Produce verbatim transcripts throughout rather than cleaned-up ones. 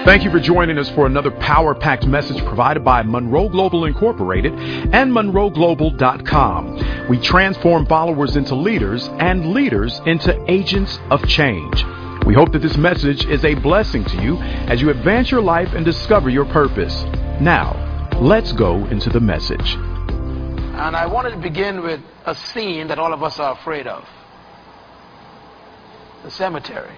Thank you for joining us for another power-packed message provided by Monroe Global Incorporated and Monroe Global dot com. We transform followers into leaders and leaders into agents of change. We hope that this message is a blessing to you as you advance your life and discover your purpose. Now, let's go into the message. And I wanted to begin with a scene that all of us are afraid of. The cemetery.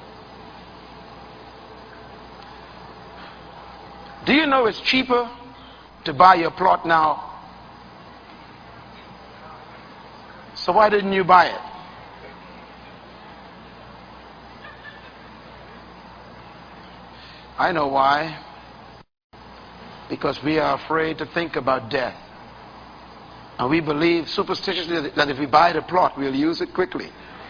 Do you know it's cheaper to buy your plot now? So why didn't you buy it? I know why. Because we are afraid to think about death. And we believe superstitiously that if we buy the plot, we'll use it quickly.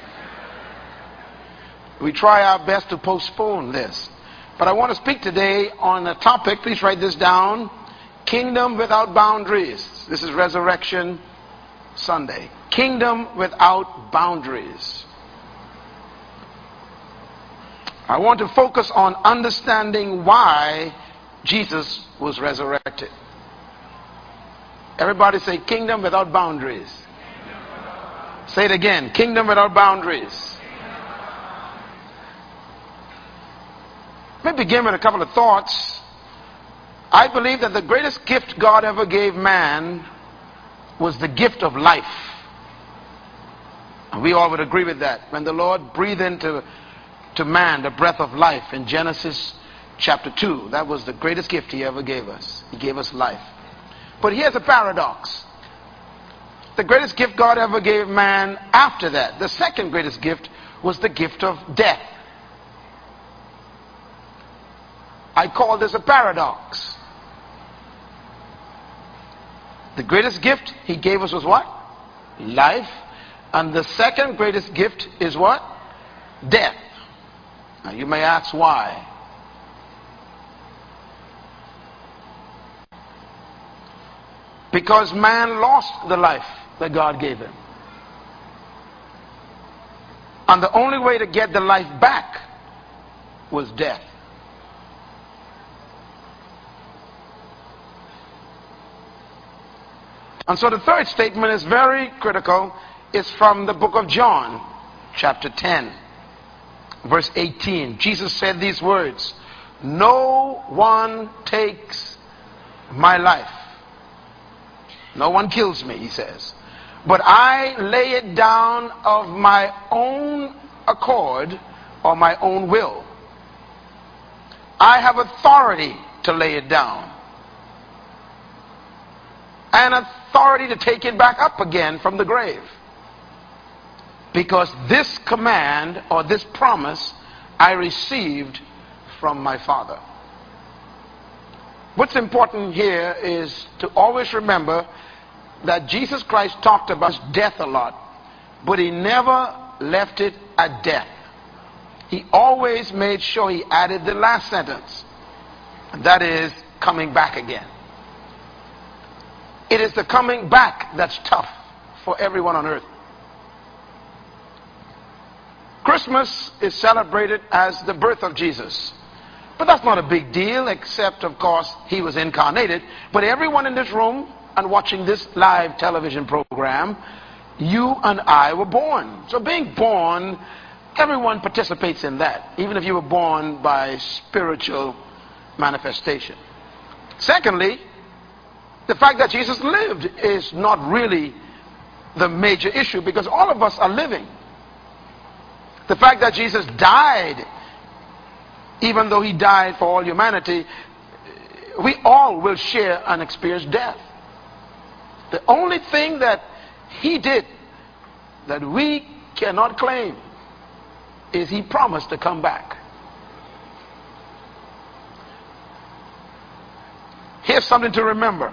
We try our best to postpone this. But I want to speak today on a topic, please write this down, Kingdom Without Boundaries. This is Resurrection Sunday. Kingdom Without Boundaries. I want to focus on understanding why Jesus was resurrected. Everybody say, Kingdom Without Boundaries. Say it again, Kingdom Without Boundaries. Let me begin with a couple of thoughts. I believe that the greatest gift God ever gave man was the gift of life. And we all would agree with that. When the Lord breathed into to man the breath of life in Genesis chapter two, that was the greatest gift he ever gave us. He gave us life. But here's a paradox. The greatest gift God ever gave man after that, the second greatest gift, was the gift of death. I call this a paradox. The greatest gift he gave us was what? Life. And the second greatest gift is what? Death. Now you may ask why. Because man lost the life that God gave him. And the only way to get the life back was death. And so the third statement is very critical. It's from the book of John, chapter ten, verse eighteen. Jesus said these words, "No one takes my life. No one kills me," he says, "but I lay it down of my own accord or my own will. I have authority to lay it down and authority to take it back up again from the grave. Because this command or this promise I received from my Father." What's important here is to always remember that Jesus Christ talked about death a lot, but he never left it at death. He always made sure he added the last sentence, and that is coming back again. It is the coming back that's tough for everyone on earth. Christmas is celebrated as the birth of Jesus. But that's not a big deal, except, of course, he was incarnated. But everyone in this room and watching this live television program, you and I were born. So being born, everyone participates in that, even if you were born by spiritual manifestation. Secondly, the fact that Jesus lived is not really the major issue, because all of us are living. The fact that Jesus died, even though he died for all humanity, we all will share and experience death. The only thing that he did that we cannot claim is he promised to come back. Here's something to remember.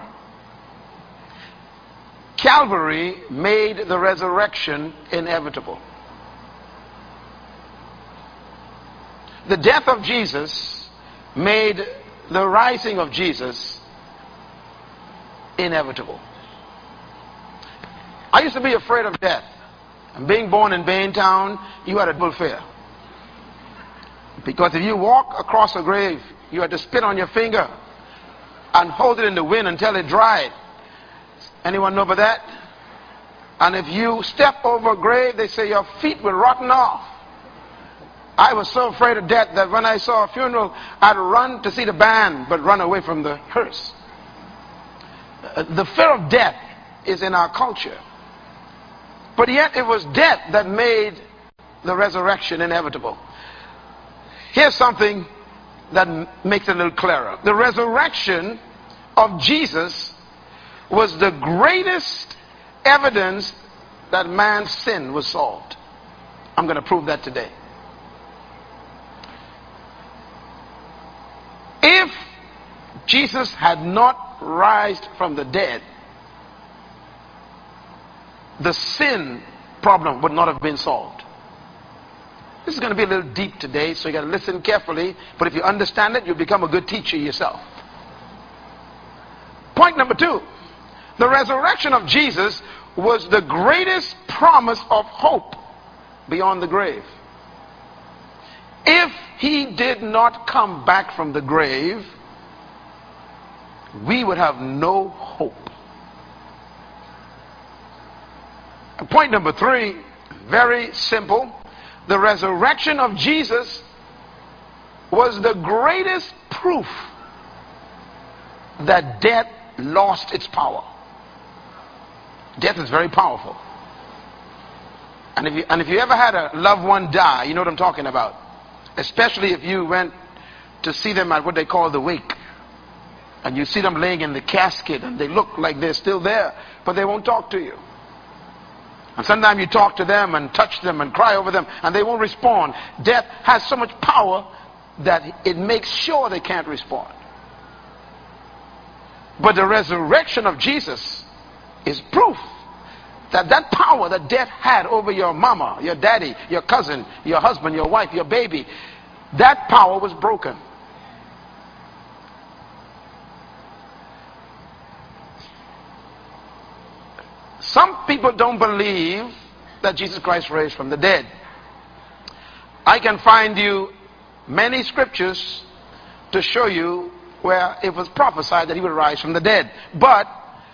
Calvary made the resurrection inevitable. The death of Jesus made the rising of Jesus inevitable. I used to be afraid of death. And being born in Baintown, you had a double fear. Because if you walk across a grave, you have to spit on your finger and hold it in the wind until it dried. Anyone know about that? And if you step over a grave, they say your feet will rotten off. I was so afraid of death that when I saw a funeral, I'd run to see the band, but run away from the hearse. The fear of death is in our culture. But yet it was death that made the resurrection inevitable. Here's something that makes it a little clearer. The resurrection of Jesus was the greatest evidence that man's sin was solved. I'm going to prove that today. If Jesus had not risen from the dead, the sin problem would not have been solved. This is going to be a little deep today, so you got to listen carefully. But if you understand it, you'll become a good teacher yourself. Point number two. The resurrection of Jesus was the greatest promise of hope beyond the grave. If he did not come back from the grave, we would have no hope. And point number three, very simple. The resurrection of Jesus was the greatest proof that death lost its power. Death is very powerful. And if you, and if you ever had a loved one die, you know what I'm talking about. Especially if you went to see them at what they call the wake. And you see them laying in the casket and they look like they're still there, but they won't talk to you. And sometimes you talk to them and touch them and cry over them and they won't respond. Death has so much power that it makes sure they can't respond. But the resurrection of Jesus is proof that that power that death had over your mama, your daddy, your cousin, your husband, your wife, your baby, that power was broken. Some people don't believe that Jesus Christ raised from the dead. I can find you many scriptures to show you where it was prophesied that he would rise from the dead. But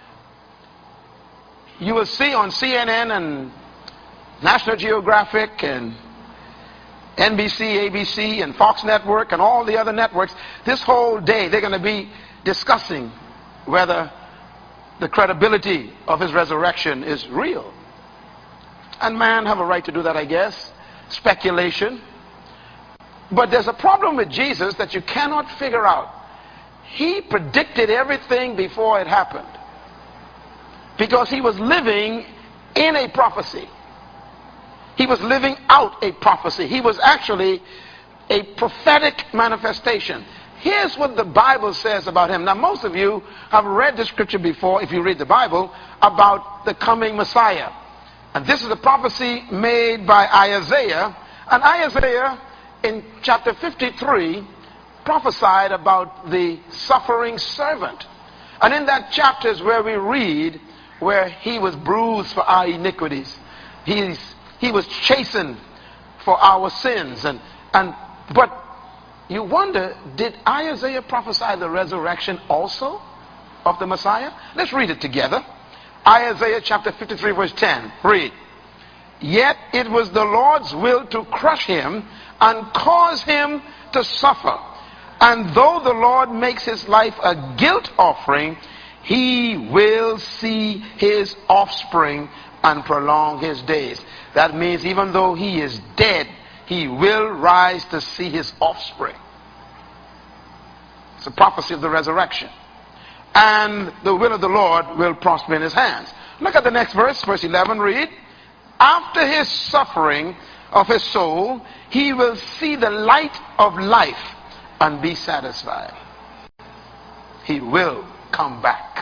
you will see on C N N and National Geographic and N B C, A B C and Fox Network and all the other networks, this whole day they're going to be discussing whether the credibility of his resurrection is real. And man have a right to do that, I guess. Speculation. But there's a problem with Jesus that you cannot figure out. He predicted everything before it happened. Because he was living in a prophecy. He was living out a prophecy. He was actually a prophetic manifestation. Here's what the Bible says about him. Now, most of you have read the scripture before, if you read the Bible, about the coming Messiah. And this is a prophecy made by Isaiah. And Isaiah, in chapter fifty-three, prophesied about the suffering servant. And in that chapter is where we read where he was bruised for our iniquities. He's, he was chastened for our sins. And, and but you wonder, did Isaiah prophesy the resurrection also of the Messiah? Let's read it together. Isaiah chapter fifty-three verse ten. Read. Yet it was the Lord's will to crush him and cause him to suffer. And though the Lord makes his life a guilt offering, he will see his offspring and prolong his days. That means even though he is dead, he will rise to see his offspring. It's a prophecy of the resurrection. And the will of the Lord will prosper in his hands. Look at the next verse, verse eleven, read. After his suffering of his soul, he will see the light of life and be satisfied. He will come back.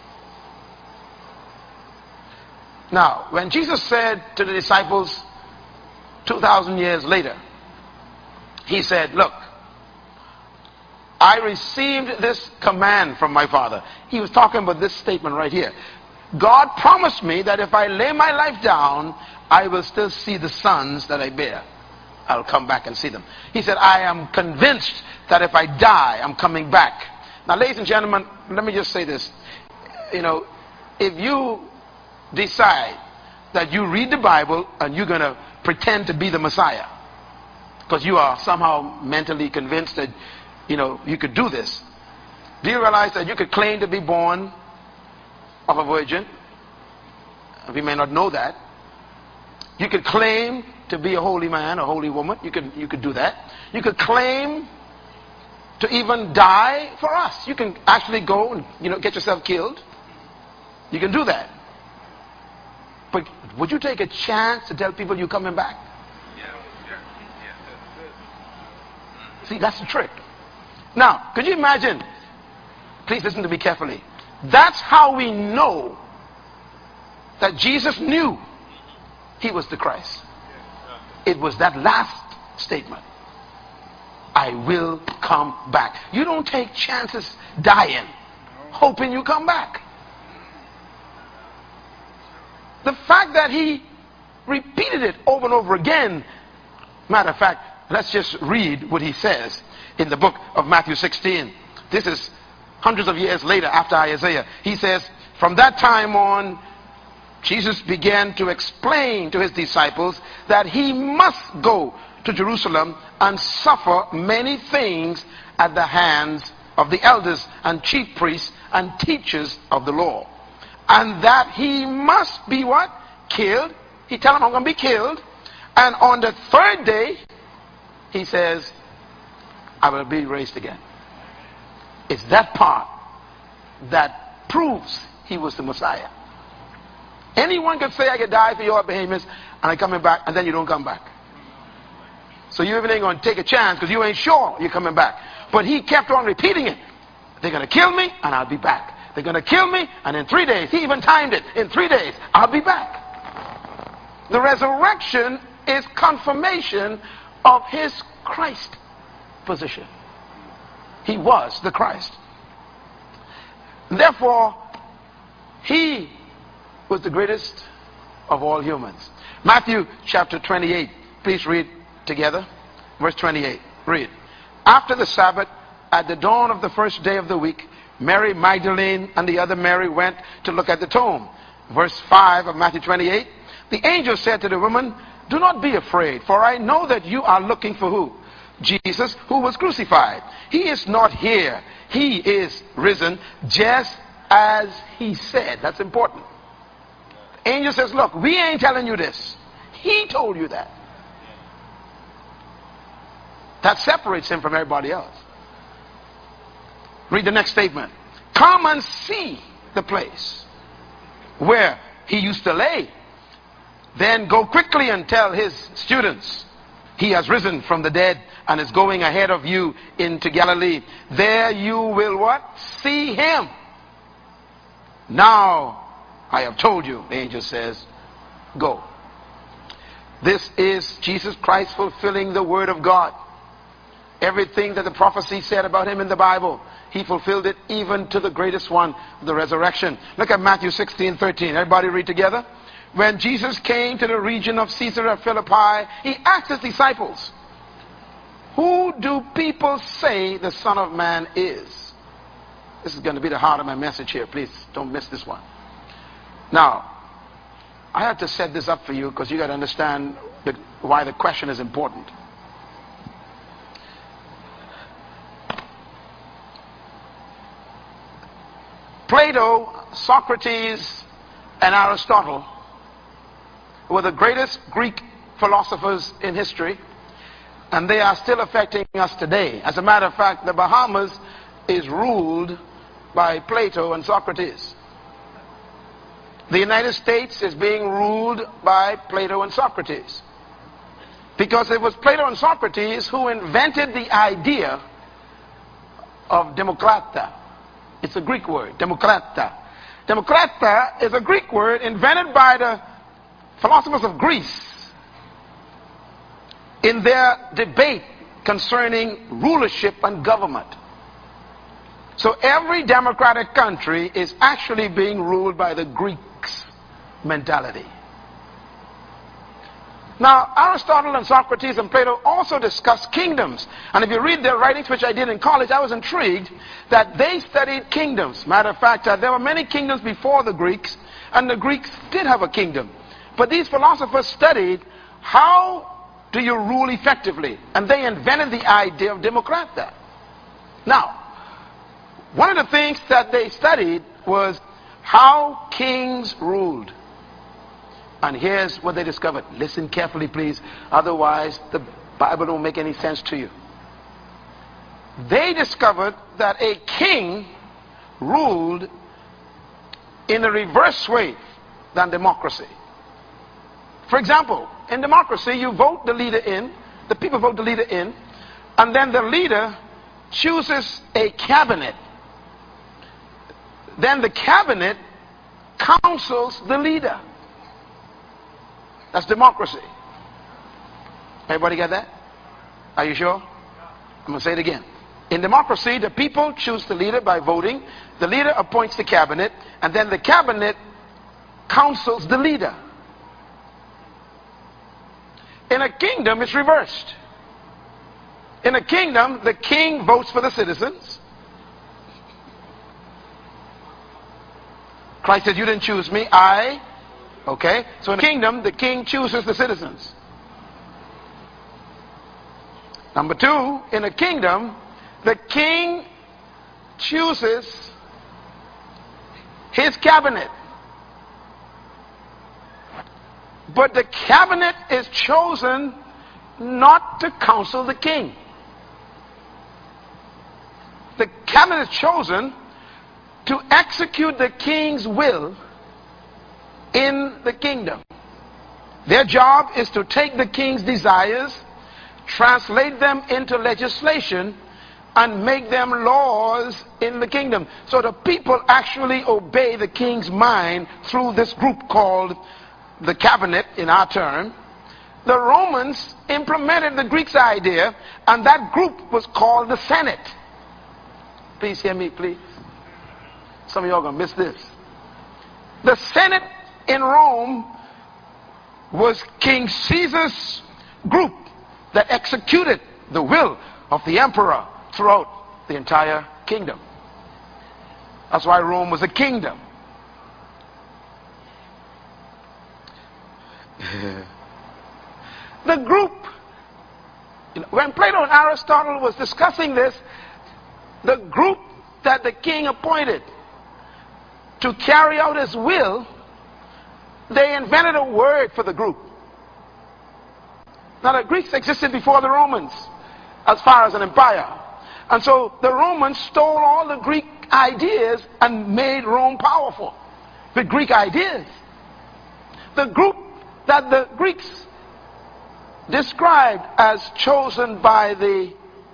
Now, when Jesus said to the disciples two thousand years later, he said, look, I received this command from my Father. He was talking about this statement right here. God promised me that if I lay my life down, I will still see the sons that I bear. I'll come back and see them. He said, I am convinced that if I die, I'm coming back. Now, ladies and gentlemen, let me just say this. You know, if you decide that you read the Bible and you're going to pretend to be the Messiah, because you are somehow mentally convinced that, you know, you could do this. Do you realize that you could claim to be born of a virgin? We may not know that. You could claim to be a holy man, a holy woman. You could, you could do that. You could claim to even die for us. You can actually go and, you know, get yourself killed. You can do that. But would you take a chance to tell people you're coming back? See, that's the trick. Now, could you imagine? Please listen to me carefully. That's how we know that Jesus knew he was the Christ. It was that last statement. I will come back. You don't take chances dying, hoping you come back. The fact that he repeated it over and over again, matter of fact, let's just read what he says in the book of Matthew sixteen. This is hundreds of years later after Isaiah. He says, from that time on, Jesus began to explain to his disciples that he must go to Jerusalem and suffer many things at the hands of the elders and chief priests and teachers of the law. And that he must be what? Killed. He tell them, I'm going to be killed. And on the third day, he says, I will be raised again. It's that part that proves he was the Messiah. Anyone can say, I could die for your behemoths, and I'm coming back, and then you don't come back. So you even ain't going to take a chance because you ain't sure you're coming back. But he kept on repeating it. They're going to kill me, and I'll be back. They're going to kill me, and in three days, he even timed it, in three days, I'll be back. The resurrection is confirmation of his Christ position. He was the Christ. Therefore, he was the greatest of all humans. Matthew chapter twenty-eight. Please read together. Verse twenty-eight. Read. After the Sabbath, at the dawn of the first day of the week, Mary Magdalene and the other Mary went to look at the tomb. Verse five of Matthew twenty-eight. The angel said to the woman, do not be afraid, for I know that you are looking for who? Jesus, who was crucified. He is not here. He is risen, just as he said. That's important. The angel says, look, we ain't telling you this. He told you that. That separates him from everybody else. Read the next statement. Come and see the place where he used to lay. Then go quickly and tell his students, he has risen from the dead and is going ahead of you into Galilee. There you will what? See him. Now I have told you, the angel says, go. This is Jesus Christ fulfilling the word of God. Everything that the prophecy said about him in the Bible, he fulfilled it even to the greatest one, the resurrection. Look at Matthew sixteen thirteen. Everybody read together. When Jesus came to the region of Caesarea Philippi, he asked his disciples, who do people say the Son of Man is? This is going to be the heart of my message here. Please don't miss this one. Now, I have to set this up for you because you got to understand the, why the question is important. Plato, Socrates, and Aristotle were the greatest Greek philosophers in history, and they are still affecting us today. As a matter of fact, the Bahamas is ruled by Plato and Socrates. The United States is being ruled by Plato and Socrates, because it was Plato and Socrates who invented the idea of demokrata. It's a Greek word, demokrata. Demokrata is a Greek word invented by the philosophers of Greece in their debate concerning rulership and government. So every democratic country is actually being ruled by the Greeks' mentality. Now, Aristotle and Socrates and Plato also discussed kingdoms. And if you read their writings, which I did in college, I was intrigued that they studied kingdoms. Matter of fact, uh, there were many kingdoms before the Greeks, and the Greeks did have a kingdom. But these philosophers studied how do you rule effectively. And they invented the idea of democratia. Now, one of the things that they studied was how kings ruled. And here's what they discovered. Listen carefully, please. Otherwise, the Bible don't make any sense to you. They discovered that a king ruled in a reverse way than democracy. For example, in democracy, you vote the leader in, the people vote the leader in, and then the leader chooses a cabinet. Then the cabinet counsels the leader. That's democracy. Everybody got that? Are you sure? I'm going to say it again. In democracy, the people choose the leader by voting. The leader appoints the cabinet, and then the cabinet counsels the leader. In a kingdom, it's reversed. In a kingdom, the king votes for the citizens. Christ said, you didn't choose me, I. Okay? So in a kingdom, the king chooses the citizens. Number two, in a kingdom, the king chooses his cabinet. But the cabinet is chosen not to counsel the king. The cabinet is chosen to execute the king's will in the kingdom. Their job is to take the king's desires, translate them into legislation, and make them laws in the kingdom. So the people actually obey the king's mind through this group called the cabinet in our term. The Romans implemented the Greeks' idea, and that group was called the Senate. Please hear me, please. Some of y'all are going to miss this. The Senate in Rome was King Caesar's group that executed the will of the emperor throughout the entire kingdom. That's why Rome was a kingdom. The group, you know, when Plato and Aristotle was discussing this, the group that the king appointed to carry out his will, they invented a word for the group. Now, the Greeks existed before the Romans as far as an empire. And so the Romans stole all the Greek ideas and made Rome powerful with Greek ideas. The group that the Greeks described as chosen by the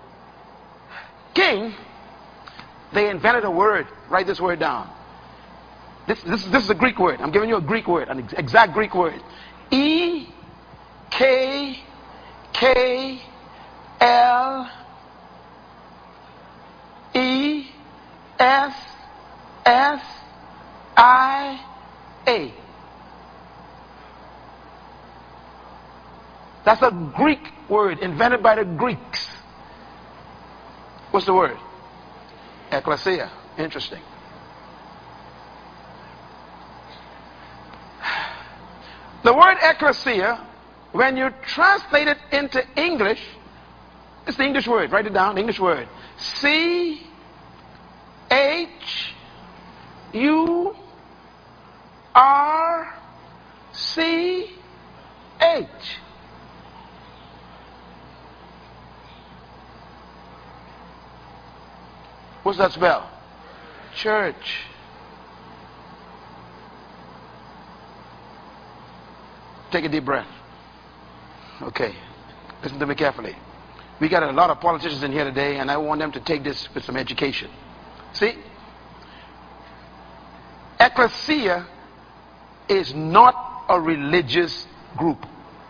king, they invented a word. Write this word down. This, this, this is a Greek word. I'm giving you a Greek word, an exact Greek word. E K K L E S S I A. That's a Greek word invented by the Greeks. What's the word? Ecclesia. Interesting. The word ecclesia, when you translate it into English, it's the English word. Write it down, English word. C H U R C H. What's that spell? Church. Take a deep breath. Okay. Listen to me carefully. We got a lot of politicians in here today, and I want them to take this with some education. See? Ecclesia is not a religious group.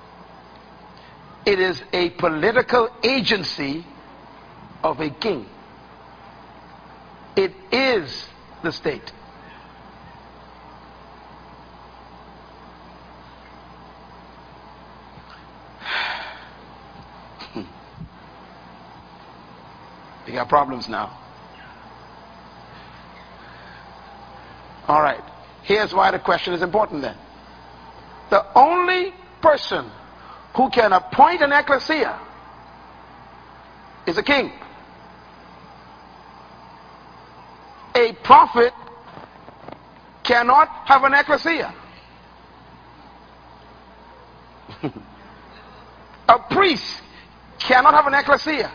It is a political agency of a king. It is the state. You got problems now. All right. Here's why the question is important then. The only person who can appoint an ecclesia is a king. A prophet cannot have an ecclesia. A priest cannot have an ecclesia.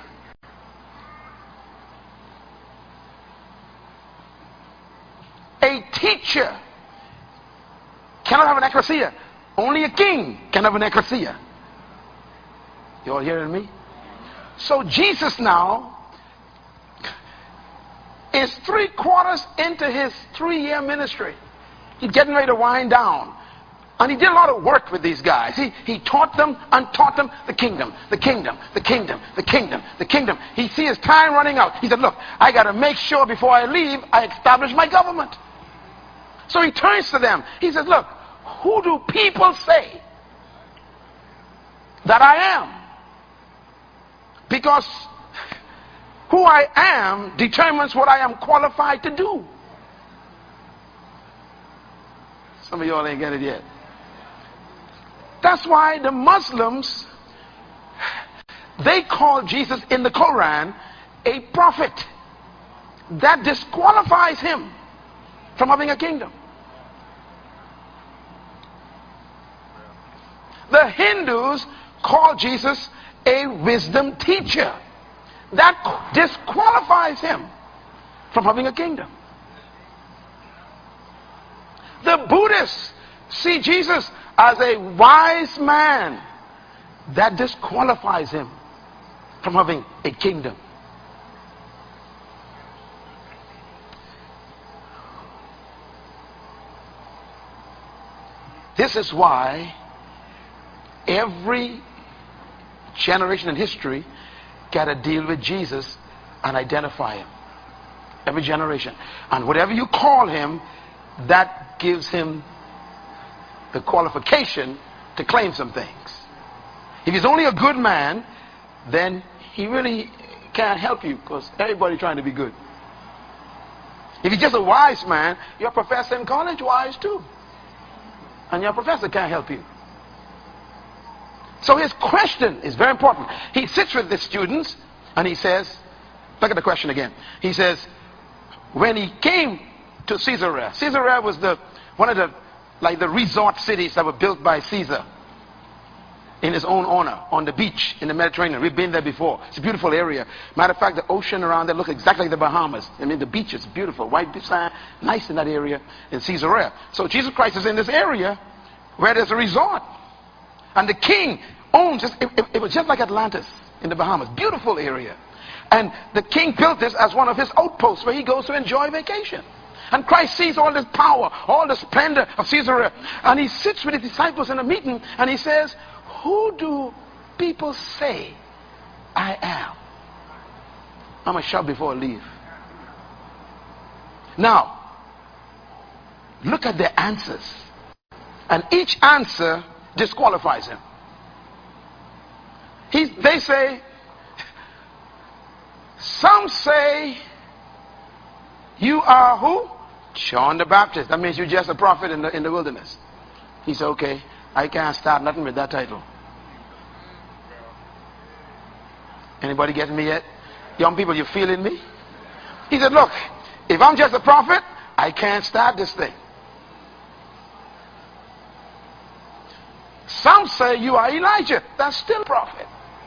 A teacher cannot have an ecclesia. Only a king can have an ecclesia. You all hearing me? So Jesus now is three quarters into his three-year ministry. He's getting ready to wind down. And he did a lot of work with these guys. He, he taught them and taught them the kingdom, the kingdom, the kingdom, the kingdom, the kingdom. He sees his time running out. He said, look, I got to make sure before I leave, I establish my government. So he turns to them. He says, look, who do people say that I am? Because who I am determines what I am qualified to do. Some of y'all ain't get it yet. That's why the Muslims, they call Jesus in the Quran a prophet. That disqualifies him from having a kingdom. The Hindus call Jesus a wisdom teacher. That disqualifies him from having a kingdom. The Buddhists see Jesus as a wise man. That disqualifies him from having a kingdom. This is why every generation in history got to deal with Jesus and identify him. Every generation. And whatever you call him, that gives him the qualification to claim some things. If he's only a good man, then he really can't help you because everybody's trying to be good. If he's just a wise man, your professor in college wise too. And your professor can't help you. So his question is very important. He sits with the students and he says, look at the question again. He says, when he came to Caesarea, Caesarea was the one of the like the resort cities that were built by Caesar in his own honor on the beach in the Mediterranean. We've been there before. It's a beautiful area. Matter of fact, the ocean around there looks exactly like the Bahamas. I mean, the beach is beautiful. White sand, nice in that area in Caesarea. So Jesus Christ is in this area where there's a resort. And the king owns this. It, it, it was just like Atlantis in the Bahamas. Beautiful area. And the king built this as one of his outposts where he goes to enjoy vacation. And Christ sees all this power, all the splendor of Caesarea. And he sits with his disciples in a meeting and he says, who do people say I am? I'm going to shout before I leave. Now, look at the answers. And each answer disqualifies him. He, they say, some say you are who? John the Baptist. That means you're just a prophet in the, in the wilderness. He said, okay, I can't start nothing with that title. Anybody getting me yet? Young people, you feeling me? He said, look, if I'm just a prophet, I can't start this thing. Some say you are Elijah. That's still a prophet.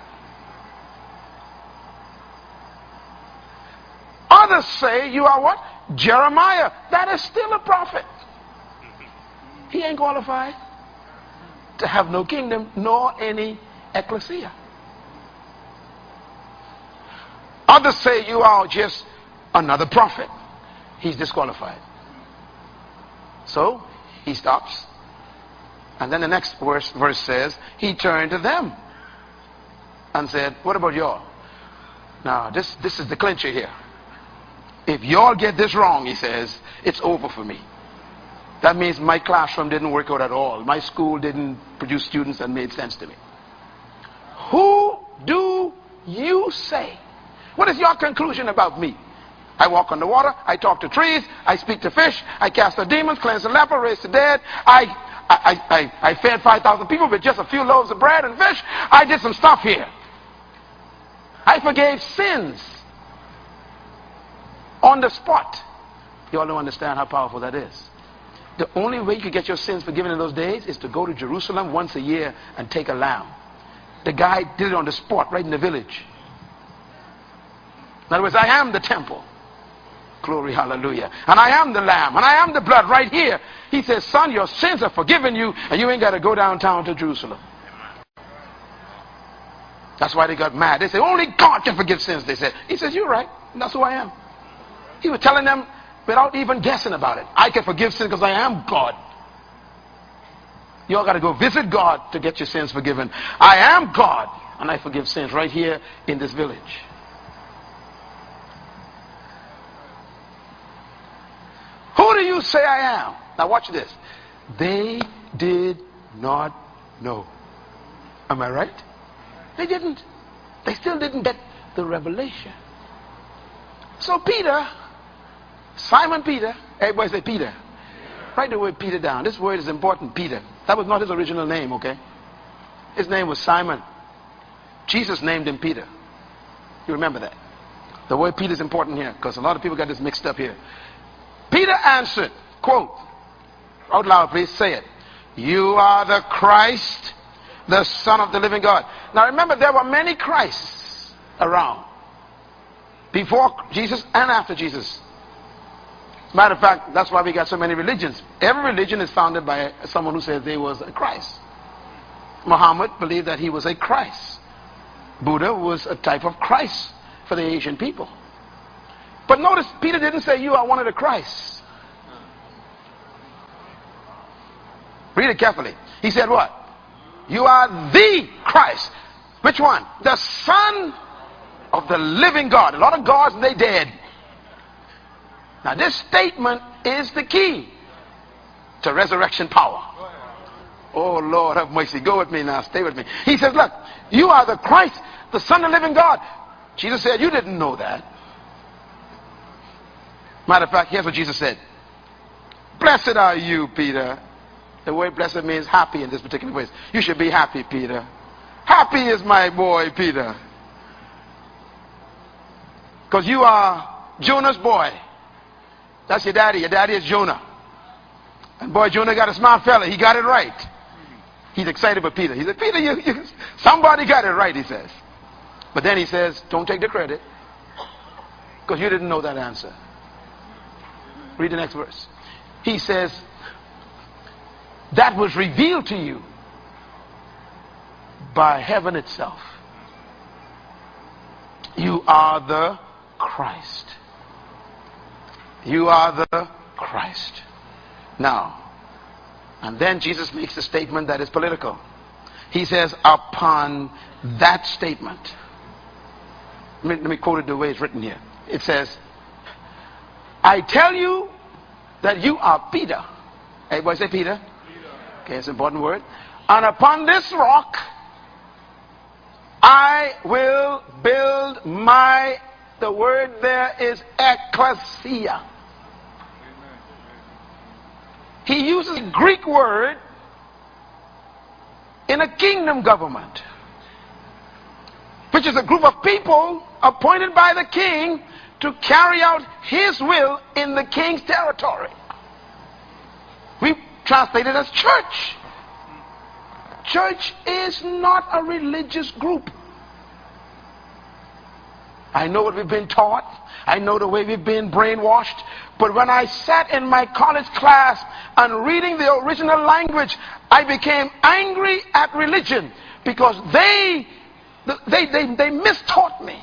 Others say you are what? Jeremiah. That is still a prophet. He ain't qualified to have no kingdom nor any ecclesia. Others say you are just another prophet. He's disqualified. So he stops. And then the next verse, verse says, he turned to them and said, what about y'all? Now, this, this is the clincher here. If y'all get this wrong, he says, it's over for me. That means my classroom didn't work out at all. My school didn't produce students that made sense to me. Who do you say? What is your conclusion about me? I walk on the water, I talk to trees, I speak to fish, I cast out demons, cleanse the leper, raise the dead. I, I, I, I fed five thousand people with just a few loaves of bread and fish. I did some stuff here. I forgave sins on the spot. You all don't understand how powerful that is. The only way you could get your sins forgiven in those days is to go to Jerusalem once a year and take a lamb. The guy did it on the spot, right in the village. In other words, I am the temple. Glory, hallelujah. And I am the lamb, and I am the blood right here. He says, son, your sins are forgiven you, and you ain't got to go downtown to Jerusalem. That's why they got mad. They say, only God can forgive sins, they said. He says, you're right. And that's who I am. He was telling them without even guessing about it. I can forgive sins because I am God. You all got to go visit God to get your sins forgiven. I am God, and I forgive sins right here in this village. Who do you say I am? Now watch this. They did not know. Am I right? They didn't. They still didn't get the revelation. So Peter, Simon Peter, everybody say Peter. Write the word Peter down. This word is important, Peter. That was not his original name, okay? His name was Simon. Jesus named him Peter. You remember that? The word Peter is important here because a lot of people got this mixed up here. Peter answered, quote, out loud please, say it. You are the Christ, the Son of the living God. Now remember, there were many Christs around. Before Jesus and after Jesus. Matter of fact, that's why we got so many religions. Every religion is founded by someone who says they was a Christ. Muhammad believed that he was a Christ. Buddha was a type of Christ for the Asian people. But notice, Peter didn't say, you are one of the Christs. Read it carefully. He said what? You are the Christ. Which one? The Son of the living God. A lot of gods, they dead. Now this statement is the key to resurrection power. Oh Lord have mercy. Go with me now. Stay with me. He says, look, you are the Christ, the Son of the living God. Jesus said, you didn't know that. Matter of fact, here's what Jesus said. Blessed are you, Peter. The word blessed means happy in this particular place. You should be happy, Peter. Happy is my boy, Peter. Because you are Jonah's boy. That's your daddy. Your daddy is Jonah. And boy, Jonah got a smart fella. He got it right. He's excited with Peter. He said, Peter, you, you, somebody got it right, he says. But then he says, don't take the credit. Because you didn't know that answer. Read the next verse. He says, that was revealed to you by heaven itself. You are the Christ. You are the Christ. Now, and then Jesus makes a statement that is political. He says, upon that statement, let me, let me quote it the way it's written here. It says, I tell you that you are Peter. Everybody say Peter. Peter. Okay, it's an important word. And upon this rock, I will build my, the word there is ecclesia. He uses a Greek word in a kingdom government, which is a group of people appointed by the king to carry out his will in the king's territory. We translate it as church. Church is not a religious group. I know what we've been taught. I know the way we've been brainwashed. But when I sat in my college class and reading the original language, I became angry at religion because they, they, they, they mistaught me.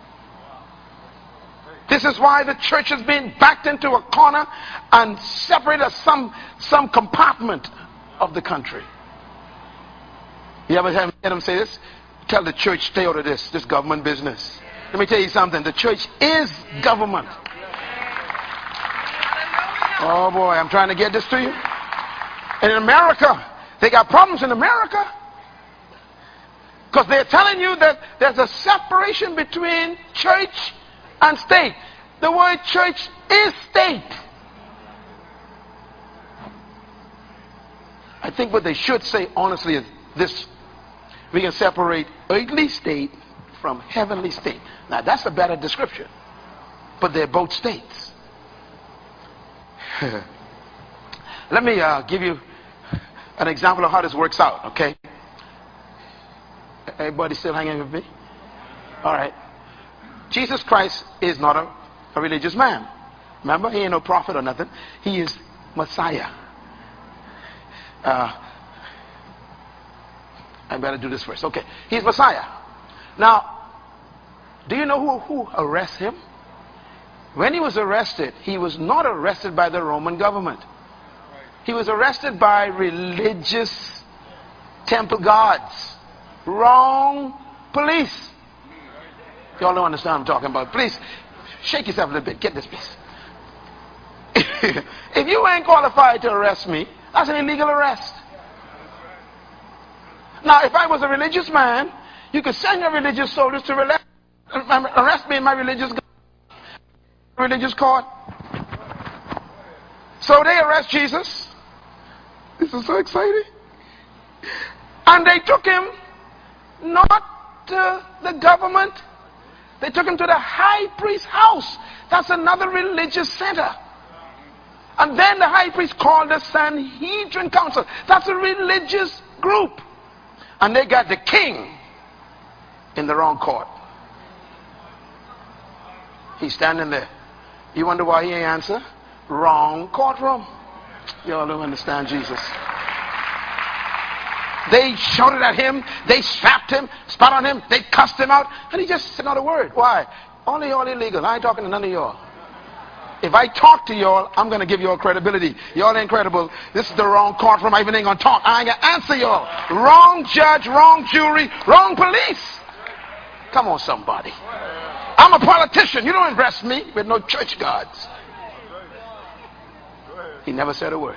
This is why the church has been backed into a corner and separated as some, some compartment of the country. You ever hear them say this? Tell the church, stay out of this, this government business. Let me tell you something. The church is government. Oh boy, I'm trying to get this to you. And in America, they got problems in America. Because they're telling you that there's a separation between church and state. The word church is state. I think what they should say honestly is this: we can separate earthly state from heavenly state. Now that's a better description, but they're both states. Let me uh, give you an example of how this works out, okay? Everybody still hanging with me? All right. Jesus Christ is not a, a religious man. Remember, he ain't no prophet or nothing. He is Messiah. Uh, I better do this first. Okay. He's Messiah. Now, do you know who, who arrested him? When he was arrested, he was not arrested by the Roman government. He was arrested by religious temple guards. Wrong police. Y'all don't understand what I'm talking about. Please, shake yourself a little bit. Get this, please. If you ain't qualified to arrest me, that's an illegal arrest. Now, if I was a religious man, you could send your religious soldiers to arrest, arrest me in my religious religious court. So they arrest Jesus. This is so exciting. And they took him not to the government. They took him to the high priest's house. That's another religious center. And then the high priest called the Sanhedrin Council. That's a religious group. And they got the king in the wrong court. He's standing there. You wonder why he ain't answer? Wrong courtroom. Y'all don't understand Jesus. They shouted at him. They slapped him, spat on him. They cussed him out. And he just said not a word. Why? Only y'all illegal. I ain't talking to none of y'all. If I talk to y'all, I'm going to give y'all credibility. Y'all ain't credible. This is the wrong courtroom. I even ain't going to talk. I ain't going to answer y'all. Wrong judge, wrong jury, wrong police. Come on, somebody. I'm a politician. You don't arrest me with no church guards. He never said a word.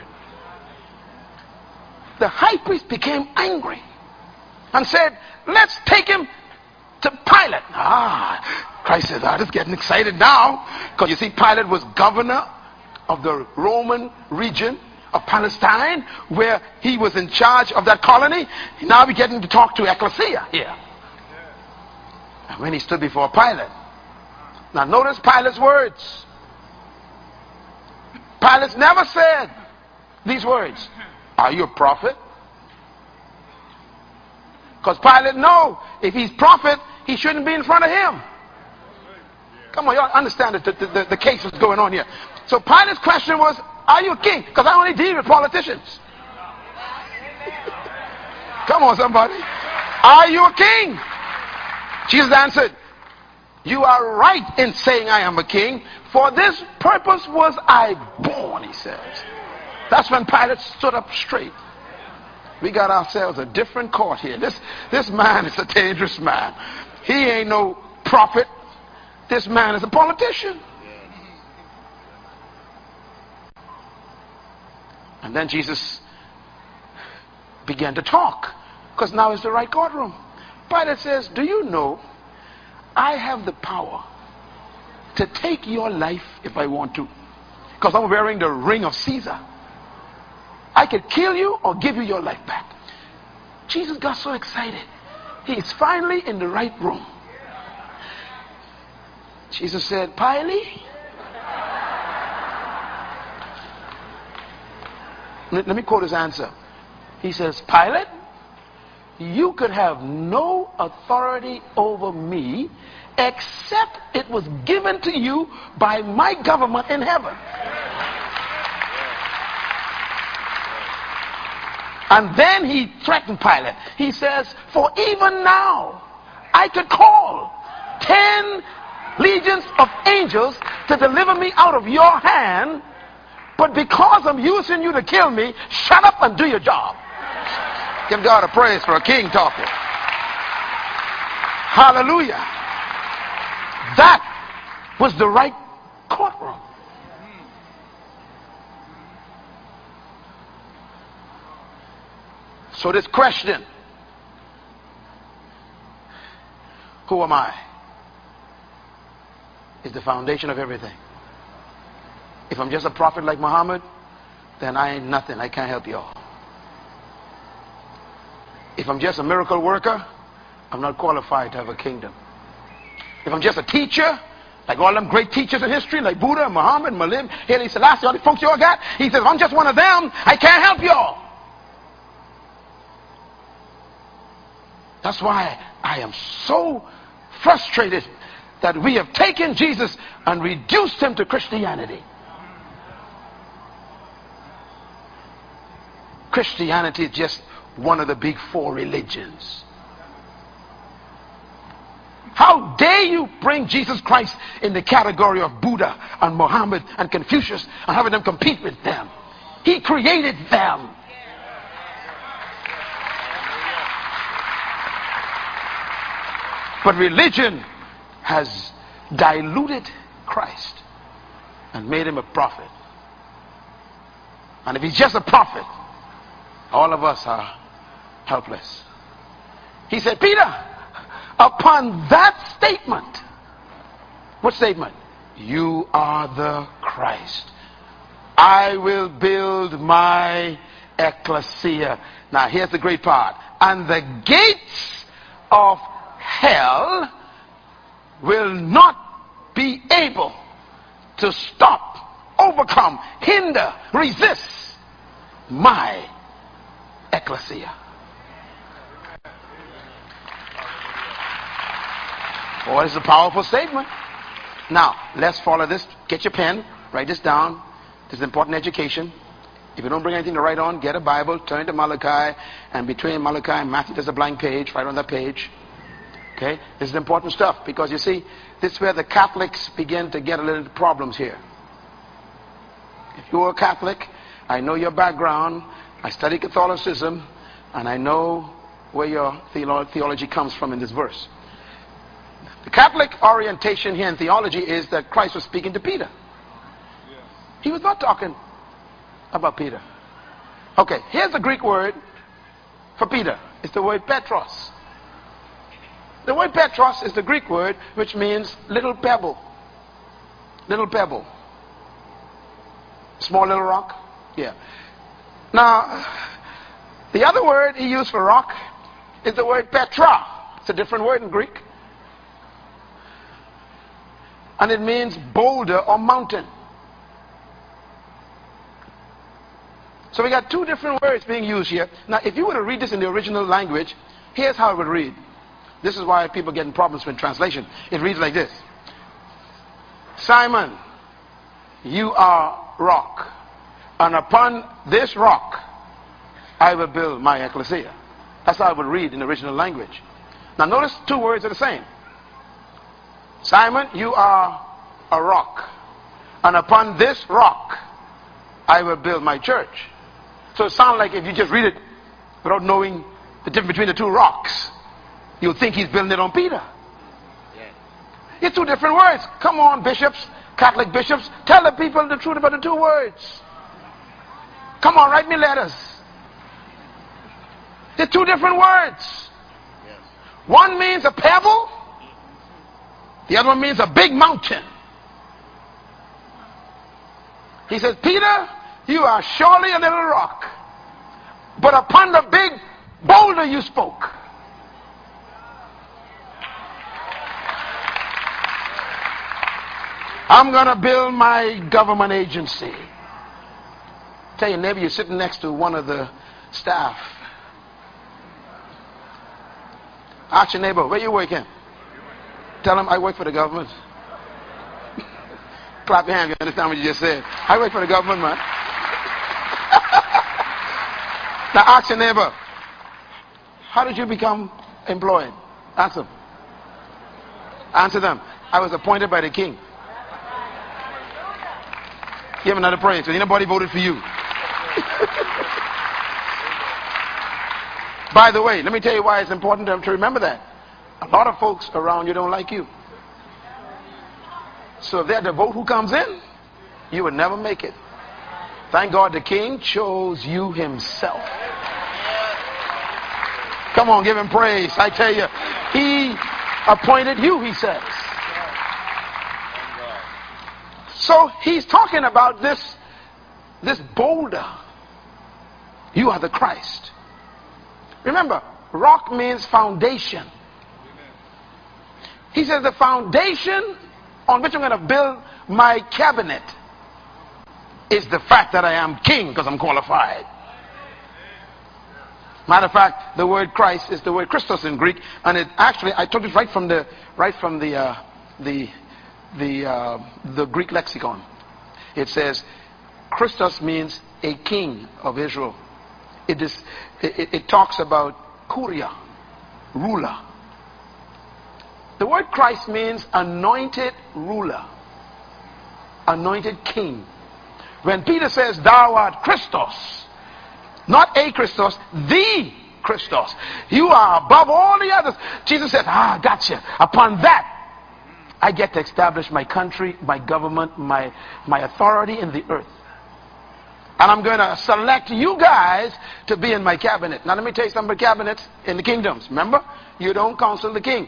The high priest became angry and said, let's take him to Pilate. Ah, Christ says, ah, this is getting excited now. Because you see, Pilate was governor of the Roman region of Palestine, where he was in charge of that colony. Now we're getting to talk to Ecclesia here. And when he stood before Pilate, now notice Pilate's words. Pilate never said these words. Are you a prophet? Because Pilate know if he's prophet, he shouldn't be in front of him. Come on, y'all understand that the, the, the case was going on here. So Pilate's question was, are you a king? Because I only deal with politicians. Come on, somebody. Are you a king? Jesus answered, you are right in saying I am a king. For this purpose was I born, he says. That's when Pilate stood up straight. We got ourselves a different court here. This, this man is a dangerous man. He ain't no prophet. This man is a politician. And then Jesus began to talk, because now is the right courtroom. Pilate says, do you know I have the power to take your life if I want to, because I'm wearing the ring of Caesar. I could kill you or give you your life back. Jesus got so excited. He's finally in the right room. Jesus said, Pilate, let me quote his answer. He says, Pilate, you could have no authority over me except it was given to you by my government in heaven. And then he threatened Pilate. He says, for even now I could call ten legions of angels to deliver me out of your hand, but because I'm using you to kill me, shut up and do your job. Give God a praise for a king talking. Hallelujah. That was the right courtroom. So this question, Who am I? Is the foundation of everything. If I'm just a prophet like Muhammad, then I ain't nothing. I can't help y'all. If I'm just a miracle worker, I'm not qualified to have a kingdom. If I'm just a teacher, like all them great teachers in history, like Buddha, Muhammad, Malim, Haile Selassie, all the folks y'all got, he says, if I'm just one of them, I can't help y'all. That's why I am so frustrated that we have taken Jesus and reduced him to Christianity. Christianity is just one of the big four religions. How dare you bring Jesus Christ in the category of Buddha and Muhammad and Confucius and having them compete with them? He created them. But religion has diluted Christ and made him a prophet. And if he's just a prophet, all of us are helpless. He said, Peter, upon that statement, what statement? You are the Christ. I will build my ecclesia. Now here's the great part. And the gates of hell will not be able to stop, overcome, hinder, resist my ecclesia. Oh, it's a powerful statement. Now, let's follow this. Get your pen, write this down. This is important education. If you don't bring anything to write on, get a Bible, turn to Malachi, and between Malachi and Matthew, there's a blank page. Write on that page. Okay? This is important stuff because you see, this is where the Catholics begin to get a little problems here. If you're a Catholic, I know your background. I study Catholicism, and I know where your theolo- theology comes from in this verse. The Catholic orientation here in theology is that Christ was speaking to Peter. He was not talking about Peter. Okay, here's the Greek word for Peter. It's the word Petros. The word Petros is the Greek word which means little pebble. Little pebble. Small little rock. Yeah. Now, the other word he used for rock is the word Petra. It's a different word in Greek. And it means boulder or mountain. So we got two different words being used here. Now, if you were to read this in the original language, here's how it would read. This is why people get in problems with translation. It reads like this. Simon, you are rock, and upon this rock I will build my ecclesia. That's how it would read in the original language. Now notice two words are the same. Simon, you are a rock, and upon this rock I will build my church. So it sounds like if you just read it without knowing the difference between the two rocks, you'll think he's building it on Peter. It's two different words. Come on, bishops, Catholic bishops, tell the people the truth about the two words. Come on, write me letters. They're two different words. One means a pebble, the other one means a big mountain. He says, Peter, you are surely a little rock, but upon the big boulder you spoke. I'm going to build my government agency. Tell your neighbor you're sitting next to one of the staff. Ask your neighbor, where you working? Tell him I work for the government. Clap your hand if you understand what you just said. I work for the government, man. Now ask your neighbor, how did you become employed? Ask them. Answer them. I was appointed by the king. Give him another praise, because nobody voted for you. By the way, let me tell you why it's important to remember that. A lot of folks around you don't like you. So if they're the vote who comes in, you would never make it. Thank God the king chose you himself. Come on, give him praise. I tell you, he appointed you, he says. So he's talking about this, this boulder. You are the Christ. Remember, rock means foundation. He says the foundation on which I'm going to build my cabinet is the fact that I am king because I'm qualified. Matter of fact, the word Christ is the word Christos in Greek, and it actually, I took it right from the right from the uh, the the uh, the Greek lexicon. It says Christos means a king of Israel. It is it, it talks about Kuria, ruler. The word Christ means anointed ruler, anointed king. When Peter says thou art Christos, not a Christos, the Christos, you are above all the others. Jesus said, ah, gotcha. Upon that I get to establish my country, my government, my my authority in the earth. And I'm going to select you guys to be in my cabinet. Now let me tell you something about cabinets in the kingdoms. Remember, you don't counsel the king.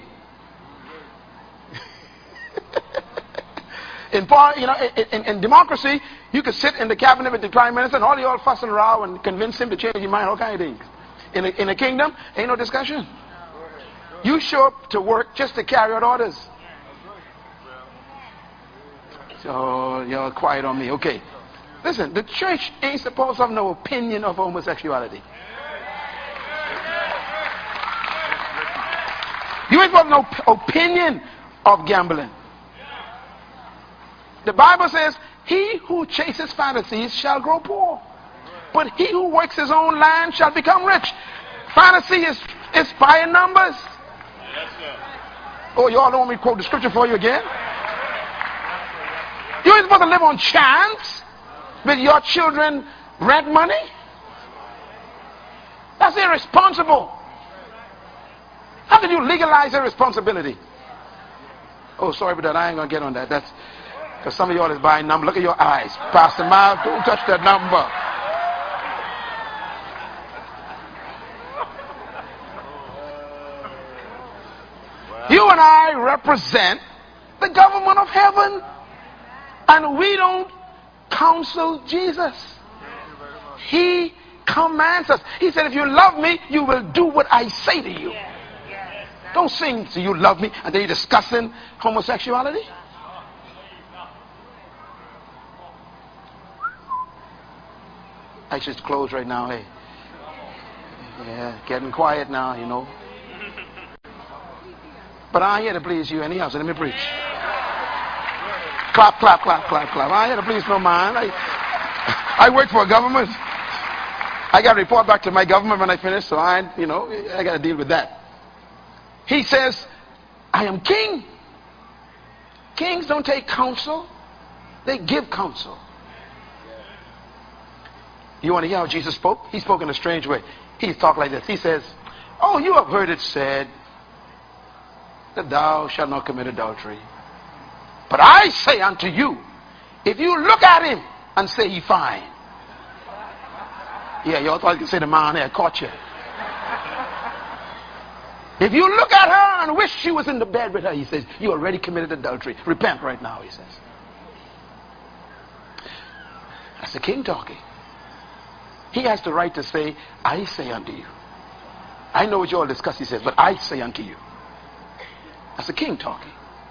in, you know, in, in, in democracy, you could sit in the cabinet with the prime minister and all you all fuss and row and convince him to change your mind, all kind of things. In a, in a kingdom, ain't no discussion. You show up to work just to carry out orders. So you're quiet on me. Okay. Listen, the church ain't supposed to have no opinion of homosexuality. You ain't supposed to have no opinion of gambling. The Bible says, he who chases fantasies shall grow poor. But he who works his own land shall become rich. Fantasy is, is by numbers. Oh, you all don't want me to quote the scripture for you again? You ain't supposed to live on chance with your children rent money. That's irresponsible. How can you legalize irresponsibility? Oh, sorry, but I ain't gonna get on that. That's because some of y'all is buying number. Look at your eyes. Pastor Miles, don't touch that number. You and I represent the government of heaven, and we don't counsel Jesus. He commands us. He said, if you love me, you will do what I say to you. Don't sing so you love me and then you're discussing homosexuality. I should close right now. Hey, yeah, getting quiet now, you know. But I ain't here to please you anyhow, so let me preach. Clap, clap, clap, clap, clap. I ain't here to please no man. I, I work for a government. I got to report back to my government when I finish, so I, you know, I got to deal with that. He says, I am king. Kings don't take counsel. They give counsel. You want to hear how Jesus spoke? He spoke in a strange way. He talked like this. He says, oh, you have heard it said that thou shalt not commit adultery. But I say unto you, if you look at him and say he fine. Yeah, you all thought you could say the man there caught you. If you look at her and wish she was in the bed with her, he says, you already committed adultery. Repent right now, he says. That's the king talking. He has the right to say, I say unto you. I know what you all discuss, he says, but I say unto you. That's the king talking.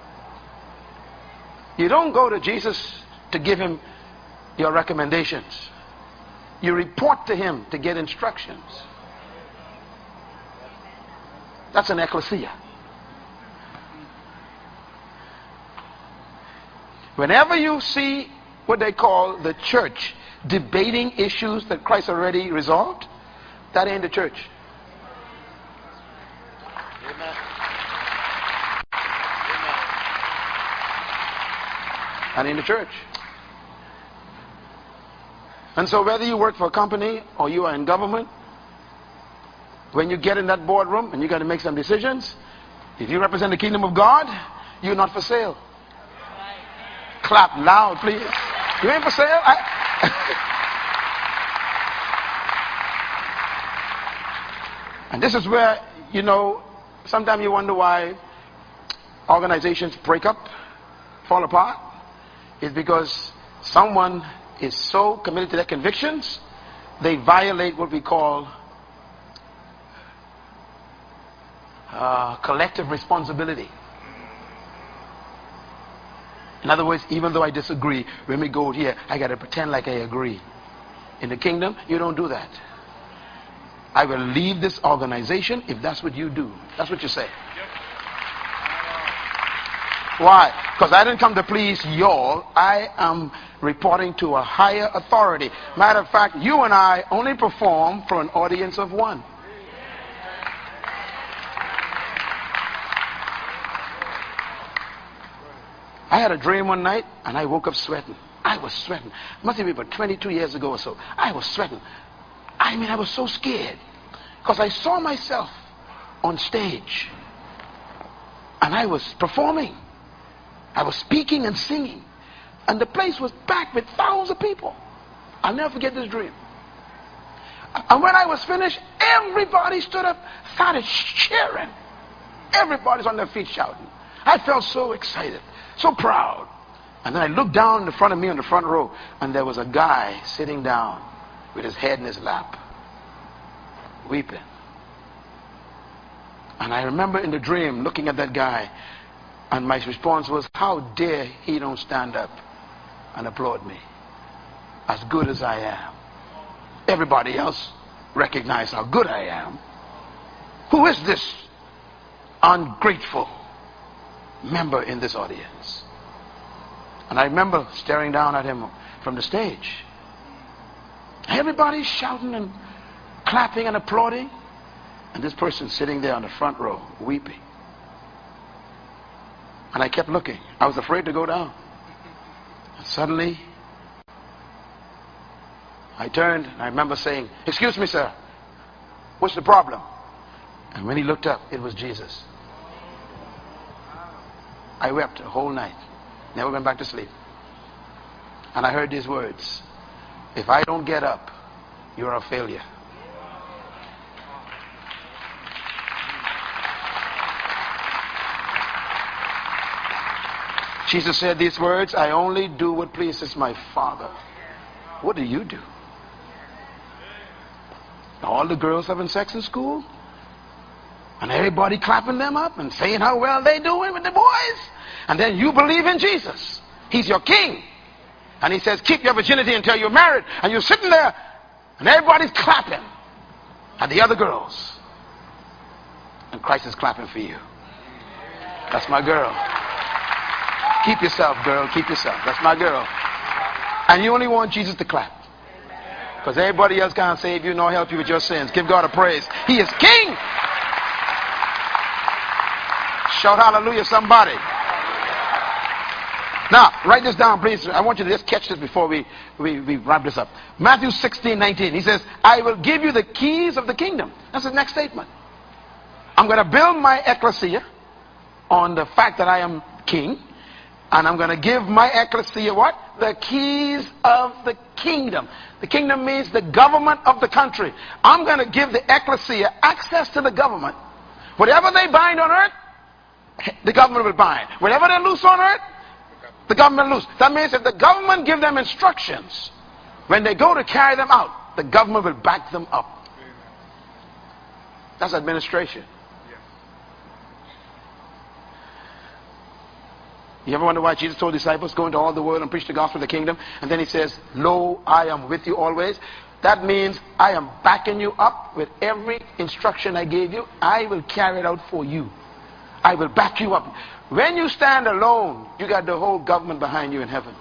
You don't go to Jesus to give him your recommendations. You report to him to get instructions. That's an ecclesia. Whenever you see what they call the church debating issues that Christ already resolved, that ain't the church. Amen. That ain't the church. And so whether you work for a company or you are in government, when you get in that boardroom and you got to make some decisions, if you represent the kingdom of God, you're not for sale. Clap loud, please. You ain't for sale. I... And this is where, you know, sometimes you wonder why organizations break up, fall apart, is because someone is so committed to their convictions, they violate what we call uh, collective responsibility. In other words, even though I disagree, when we go here, I got to pretend like I agree. In the kingdom, you don't do that. I will leave this organization if that's what you do. That's what you say. Why? Because I didn't come to please y'all. I am reporting to a higher authority. Matter of fact, you and I only perform for an audience of one. I had a dream one night and I woke up sweating. I was sweating. Must have been about twenty-two years ago or so. I was sweating. I mean, I was so scared because I saw myself on stage and I was performing. I was speaking and singing, and the place was packed with thousands of people. I'll never forget this dream. And when I was finished, everybody stood up, started cheering. Everybody's on their feet shouting. I felt so excited, so proud. And then I looked down in front of me on the front row, and there was a guy sitting down with his head in his lap, weeping. And I remember in the dream looking at that guy, and my response was, how dare he don't stand up and applaud me, as good as I am. Everybody else recognized how good I am. Who is this ungrateful member in this audience? And I remember staring down at him from the stage. Everybody's shouting and clapping and applauding, and this person sitting there on the front row weeping. And I kept looking. I was afraid to go down. And suddenly, I turned and I remember saying, excuse me, sir, what's the problem? And when he looked up, it was Jesus. I wept a whole night. Never went back to sleep. And I heard these words, if I don't get up, you're a failure. Jesus said these words, I only do what pleases my Father. What do you do? All the girls having sex in school? And everybody clapping them up and saying how well they doing with the boys? And then you believe in Jesus. He's your king. And he says, keep your virginity until you're married. And you're sitting there and everybody's clapping at the other girls. And Christ is clapping for you. That's my girl. Keep yourself, girl. Keep yourself. That's my girl. And you only want Jesus to clap. Because everybody else can't save you nor help you with your sins. Give God a praise. He is king. Shout hallelujah, somebody. Now, write this down, please. I want you to just catch this before we, we, we wrap this up. Matthew sixteen nineteen. He says, I will give you the keys of the kingdom. That's the next statement. I'm going to build my ecclesia on the fact that I am king. And I'm going to give my ecclesia what? The keys of the kingdom. The kingdom means the government of the country. I'm going to give the ecclesia access to the government. Whatever they bind on earth, the government will bind. Whatever they loose on earth, the government loose. That means if the government give them instructions, when they go to carry them out, the government will back them up. That's administration. You ever wonder why Jesus told disciples, go into all the world and preach the gospel of the kingdom? And then he says, lo, I am with you always. That means I am backing you up with every instruction I gave you. I will carry it out for you. I will back you up. When you stand alone, you got the whole government behind you in heaven.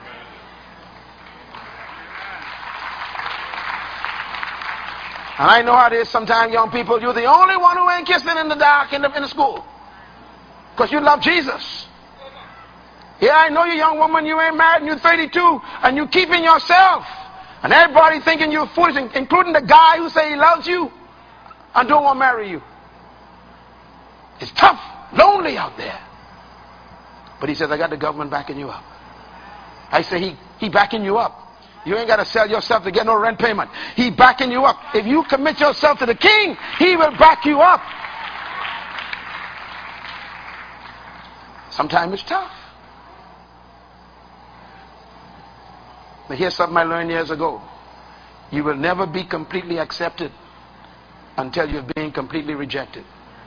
And I know how it is sometimes, young people, you're the only one who ain't kissing in the dark in the, in the school. Because you love Jesus. Yeah, I know you, young woman, you ain't married and you're thirty-two and you're keeping yourself. And everybody thinking you're foolish, including the guy who say he loves you and don't want to marry you. It's tough, lonely out there. But he says, I got the government backing you up. I say, he, he backing you up. You ain't got to sell yourself to get no rent payment. He backing you up. If you commit yourself to the king, he will back you up. Sometimes it's tough. But here's something I learned years ago. You will never be completely accepted until you're being completely rejected.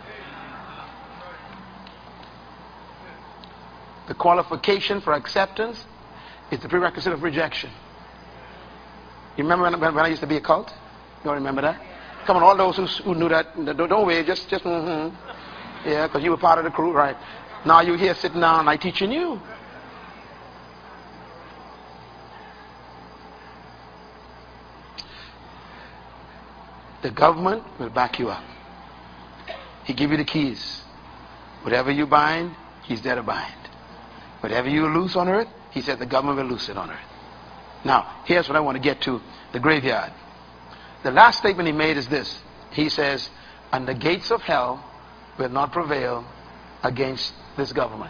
The qualification for acceptance is the prerequisite of rejection. You remember when, when I used to be a cult? You don't remember that? Come on, all those who, who knew that, don't, don't wait, just, just, mm-hmm. Yeah, because you were part of the crew, right? Now you're here sitting down and I'm teaching you. The government will back you up. He give you the keys. Whatever you bind, he's there to bind. Whatever you loose on earth, he said the government will loose it on earth. Now, here's what I want to get to, the graveyard. The last statement he made is this. He says, and the gates of hell will not prevail against this government.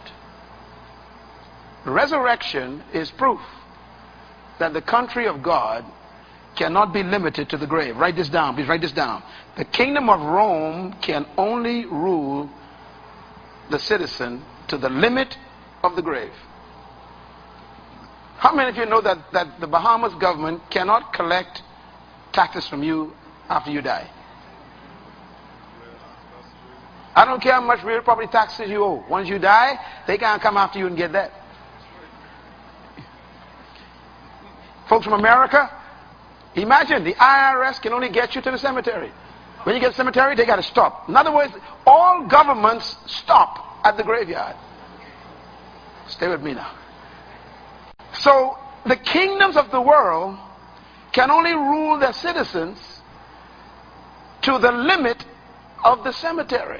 Resurrection is proof that the country of God cannot be limited to the grave. Write this down. Please write this down. The kingdom of Rome can only rule the citizen to the limit of the grave. How many of you know that, that the Bahamas government cannot collect taxes from you after you die? I don't care how much real property taxes you owe. Once you die, they can't come after you and get that. Folks from America, imagine the I R S can only get you to the cemetery. When you get to the cemetery, they got to stop. In other words, all governments stop at the graveyard. Stay with me now. So the kingdoms of the world can only rule their citizens to the limit of the cemetery.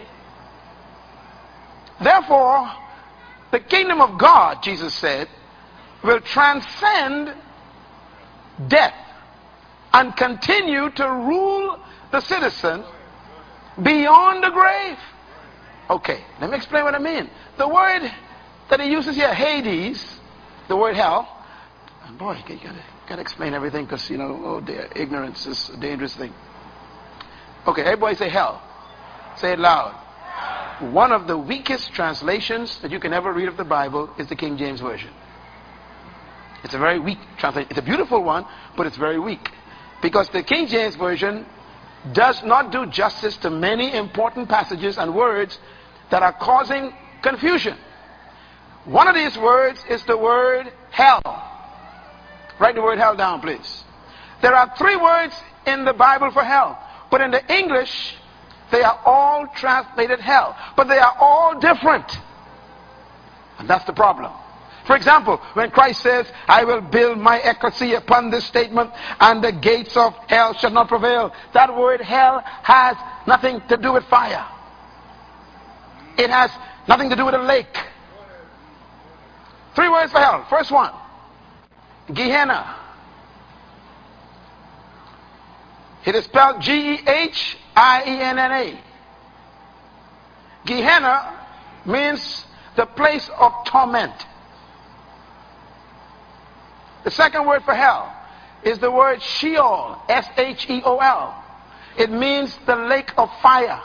Therefore, the kingdom of God, Jesus said, will transcend death and continue to rule the citizen beyond the grave. Okay, let me explain what I mean. The word that he uses here, Hades, the word hell, and boy, you gotta, gotta explain everything because, you know, oh dear, ignorance is a dangerous thing. Okay, everybody say hell. Say it loud. One of the weakest translations that you can ever read of the Bible is the King James Version. It's a very weak translation. It's a beautiful one, but it's very weak. Because the King James Version does not do justice to many important passages and words that are causing confusion. One of these words is the word hell. Write the word hell down, please. There are three words in the Bible for hell, but in the English, they are all translated hell, but they are all different. And that's the problem. For example, when Christ says, I will build my ecclesia upon this statement, and the gates of hell shall not prevail, that word hell has nothing to do with fire. It has nothing to do with a lake. Three words for hell. First one, Gehenna. It is spelled G E H I E N N A. Gehenna means the place of torment. The second word for hell is the word Sheol, S H E O L. It means the lake of fire.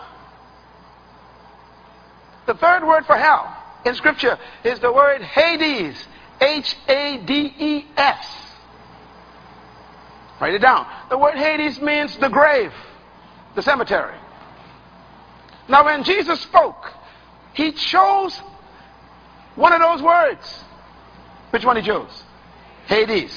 The third word for hell in Scripture is the word Hades, H A D E S. Write it down. The word Hades means the grave, the cemetery. Now when Jesus spoke, he chose one of those words. Which one he chose? Hades.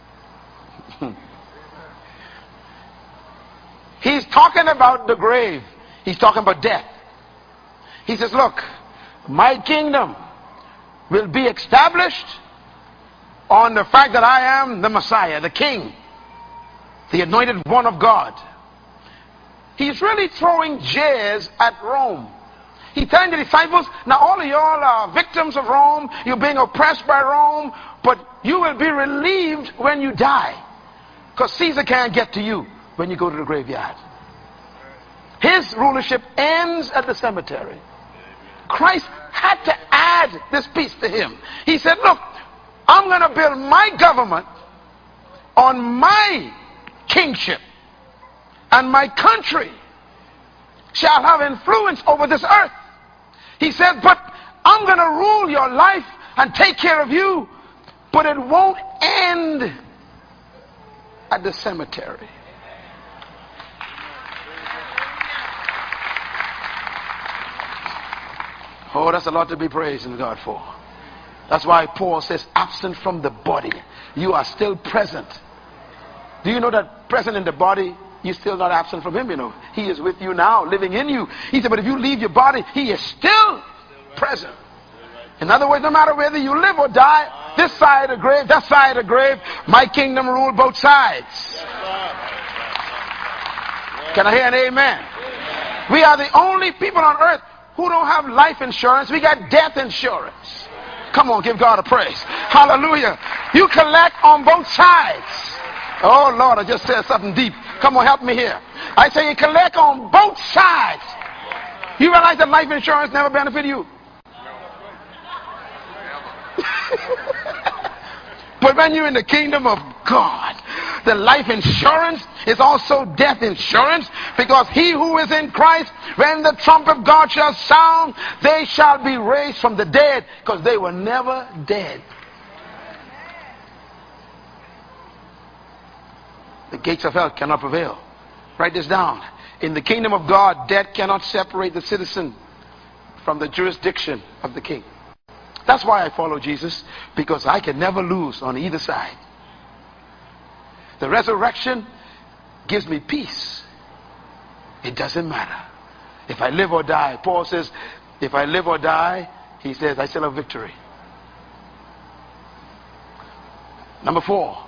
He's talking about the grave. He's talking about death. He says, look, my kingdom will be established on the fact that I am the Messiah, the King, the anointed one of God. He's really throwing jeers at Rome. He's telling the disciples, now all of y'all are victims of Rome. You're being oppressed by Rome. But you will be relieved when you die. Because Caesar can't get to you when you go to the graveyard. His rulership ends at the cemetery. Christ had to add this piece to him. He said, look, I'm going to build my government on my kingship. And my country shall have influence over this earth. He said, but I'm going to rule your life and take care of you. But it won't end at the cemetery. Oh, that's a lot to be praising God for. That's why Paul says, absent from the body, you are still present. Do you know that present in the body, you're still not absent from him, you know. He is with you now, living in you. He said, but if you leave your body, he is still present. In other words, no matter whether you live or die, this side of the grave, that side of the grave, my kingdom rule both sides. Can I hear an amen? We are the only people on earth who don't have life insurance. We got death insurance. Come on, give God a praise. Hallelujah. You collect on both sides. Oh, Lord, I just said something deep. Come on, help me here. I say you collect on both sides. You realize that life insurance never benefit you? But when you're in the kingdom of God, the life insurance is also death insurance, because he who is in Christ, when the trump of God shall sound, they shall be raised from the dead, because they were never dead. The gates of hell cannot prevail. Write this down. In the kingdom of God, death cannot separate the citizen from the jurisdiction of the king. That's why I follow Jesus, because I can never lose on either side. The resurrection gives me peace. It doesn't matter. If I live or die, Paul says, if I live or die, he says, I still have victory. Number four,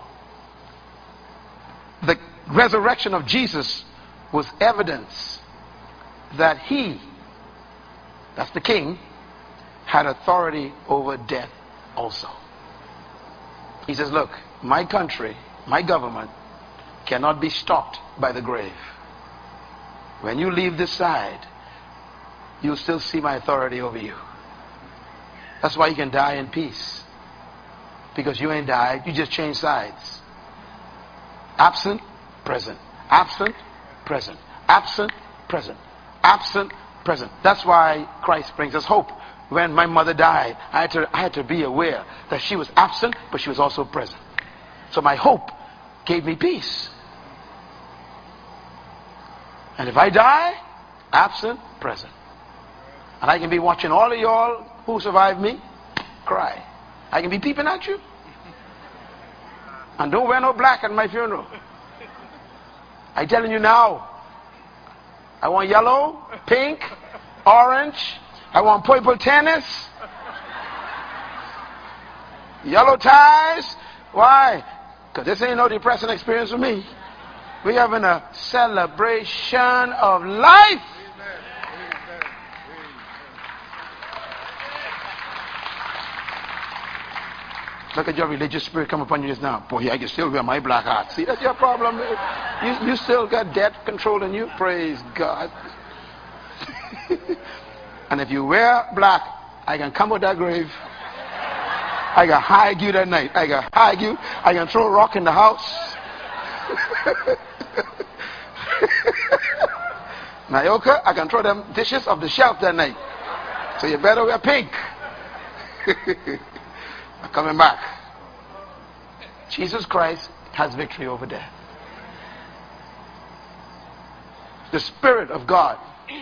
the resurrection of Jesus was evidence that he, that's the king, had authority over death also. He says, look, my country, my government cannot be stopped by the grave. When you leave this side, you'll still see my authority over you. That's why you can die in peace. Because you ain't died, you just changed sides. Absent, present. Absent, present. Absent, present. Absent, present. That's why Christ brings us hope. When my mother died, I had to, I had to be aware that she was absent, but she was also present. So my hope gave me peace. And if I die, absent, present. And I can be watching all of y'all who survived me cry. I can be peeping at you. And don't wear no black at my funeral. I'm telling you now. I want yellow, pink, orange. I want purple tennis. Yellow ties. Why? Because this ain't no depressing experience for me. We're having a celebration of life. Look at your religious spirit come upon you just now. Boy, I can still wear my black hat. See, that's your problem. You, you still got death controlling you. Praise God. And if you wear black, I can come with that grave. I can hide you that night. I can hide you. I can throw a rock in the house. Nayoka, I can throw them dishes off the shelf that night. So you better wear pink. I'm coming back. Jesus Christ has victory over death. The Spirit of God,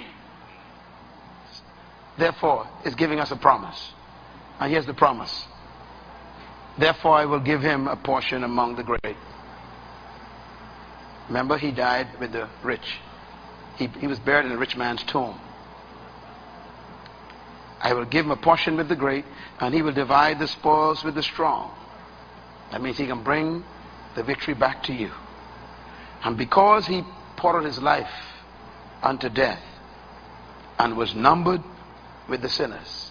therefore, is giving us a promise. And here's the promise. Therefore, I will give him a portion among the great. Remember, he died with the rich. He, he was buried in a rich man's tomb. I will give him a portion with the great, and he will divide the spoils with the strong. That means he can bring the victory back to you. And because he poured out his life unto death and was numbered with the sinners,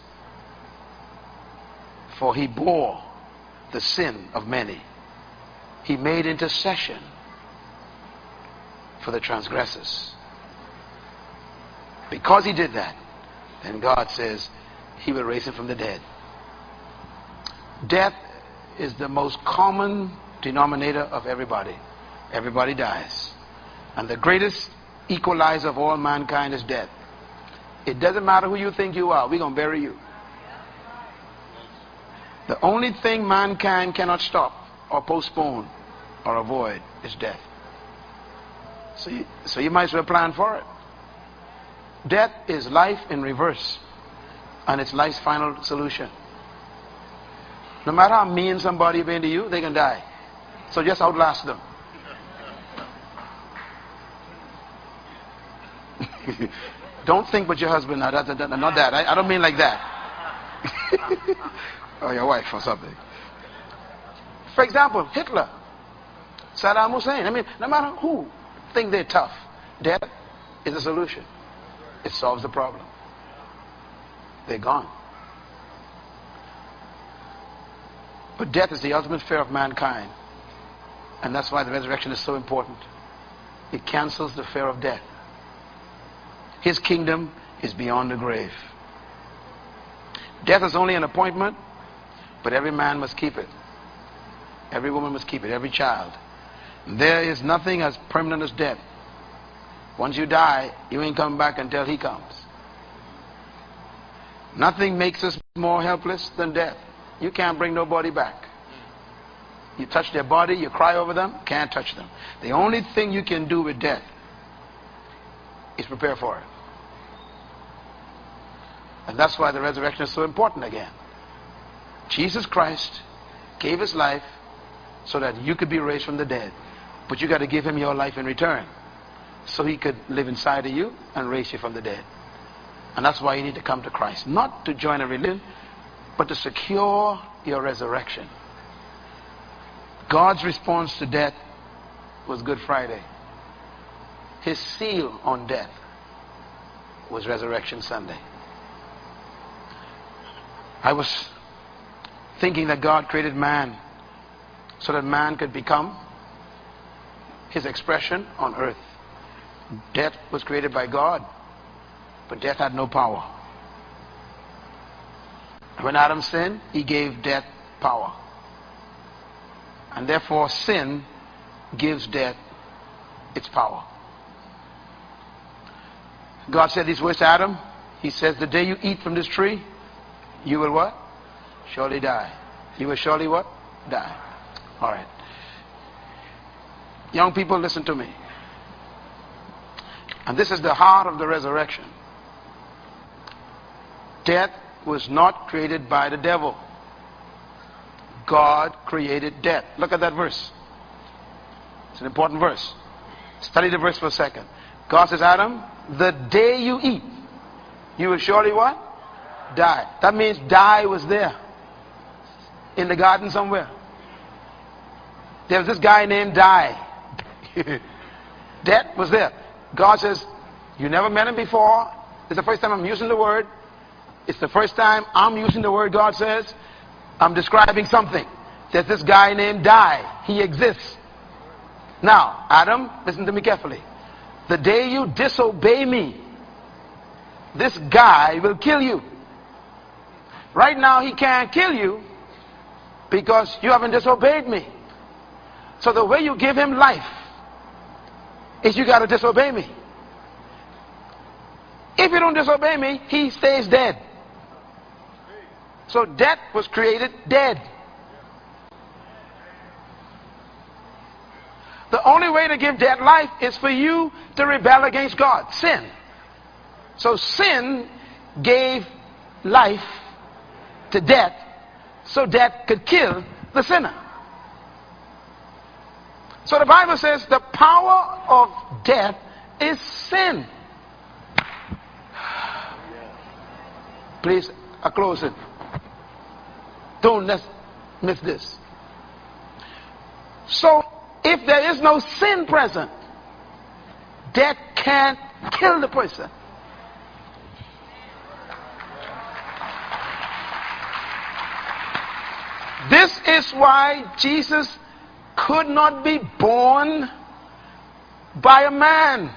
for he bore the sin of many, he made intercession for the transgressors. Because he did that, then God says he will raise him from the dead. Death is the most common denominator of everybody. Everybody dies. And the greatest equalizer of all mankind is death. It doesn't matter who you think you are, we're going to bury you. The only thing mankind cannot stop or postpone or avoid is death. So you, so you might as well plan for it. Death is life in reverse, and it's life's final solution. No matter how mean somebody been to you, they can die. So just outlast them. Don't think with your husband. No, that, that, that, not that. I, I don't mean like that. Or your wife or something. For example, Hitler, Saddam Hussein. I mean, no matter who think they're tough, death is a solution. It solves the problem. They're gone. But death is the ultimate fear of mankind. And that's why the resurrection is so important. It cancels the fear of death. His kingdom is beyond the grave. Death is only an appointment, but every man must keep it. Every woman must keep it, every child. There is nothing as permanent as death. Once you die, you ain't coming back until he comes. Nothing makes us more helpless than death. You can't bring nobody back. You touch their body, you cry over them, can't touch them. The only thing you can do with death is prepare for it. And that's why the resurrection is so important again. Jesus Christ gave his life so that you could be raised from the dead. But you got to give him your life in return, so he could live inside of you and raise you from the dead. And that's why you need to come to Christ. Not to join a religion, but to secure your resurrection. God's response to death was Good Friday. His seal on death was Resurrection Sunday. I was thinking that God created man so that man could become his expression on earth. Death was created by God, but death had no power. When Adam sinned, he gave death power. And therefore sin gives death its power. God said these words to Adam. He says, the day you eat from this tree, you will what? Surely die. You will surely what? Die. All right. Young people, listen to me. And this is the heart of the resurrection. Death was not created by the devil. God created death. Look at that verse. It's an important verse. Study the verse for a second. God says, Adam, the day you eat, you will surely what? Die. That means die was there. In the garden somewhere. There was this guy named Die. Death was there. God says, you never met him before. It's the first time I'm using the word. It's the first time I'm using the word. God says, I'm describing something. There's this guy named Die. He exists. Now, Adam, listen to me carefully. The day you disobey me, this guy will kill you. Right now, he can't kill you because you haven't disobeyed me. So the way you give him life is you got to disobey me. If you don't disobey me, he stays dead. So death was created dead. The only way to give death life is for you to rebel against God. Sin. So sin gave life to death so death could kill the sinner. So the Bible says the power of death is sin. Please, I close it. Don't let's miss this. So, if there is no sin present, death can't kill the person. This is why Jesus could not be born by a man.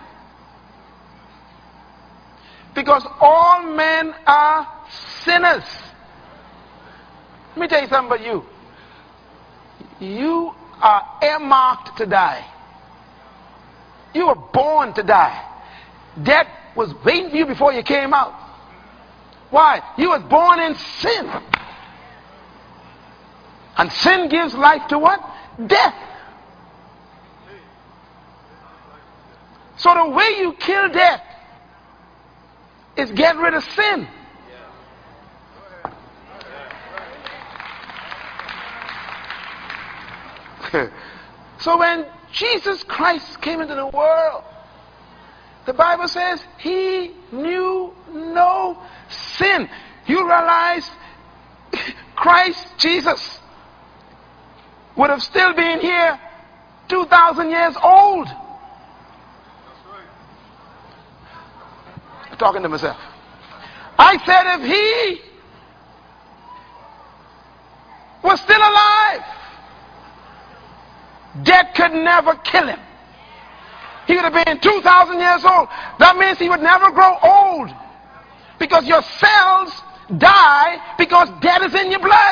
Because all men are sinners. Let me tell you something about you. You are earmarked to die. You were born to die. Death was waiting for you before you came out. Why? You was born in sin. And sin gives life to what? Death. So the way you kill death is get rid of sin. So when Jesus Christ came into the world, the Bible says he knew no sin. You realize Christ Jesus would have still been here two thousand years old. I'm talking to myself. I said if he was still alive, death could never kill him. He would have been two thousand years old. That means he would never grow old. Because your cells die because death is in your blood.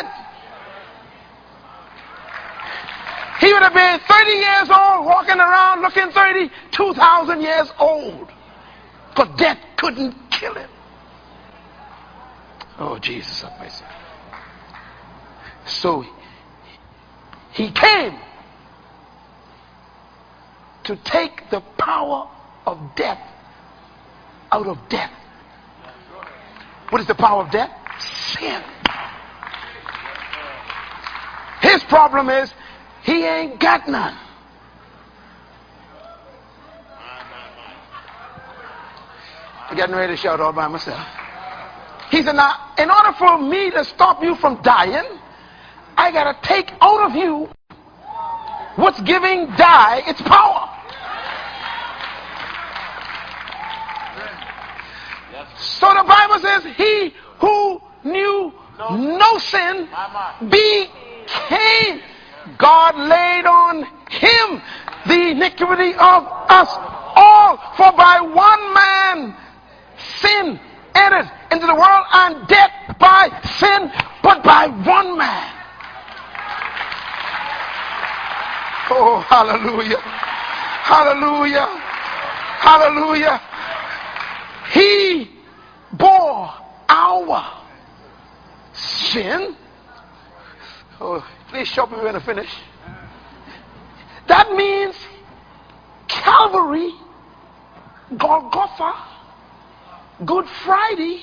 He would have been thirty years old, walking around looking thirty, two thousand years old. Because death couldn't kill him. Oh, Jesus have mercy. So he came to take the power of death out of death. What is the power of death? Sin. His problem is he ain't got none. I'm getting ready to shout all by myself. He said, now, in order for me to stop you from dying, I got to take out of you what's giving die its power. So the Bible says, he who knew no sin became. God laid on him the iniquity of us all. For by one man sin entered into the world, and death by sin, but by one man. Oh, hallelujah. Hallelujah. Hallelujah. He bore our sin. Oh, please show me when I finish. That means Calvary, Golgotha, Good Friday,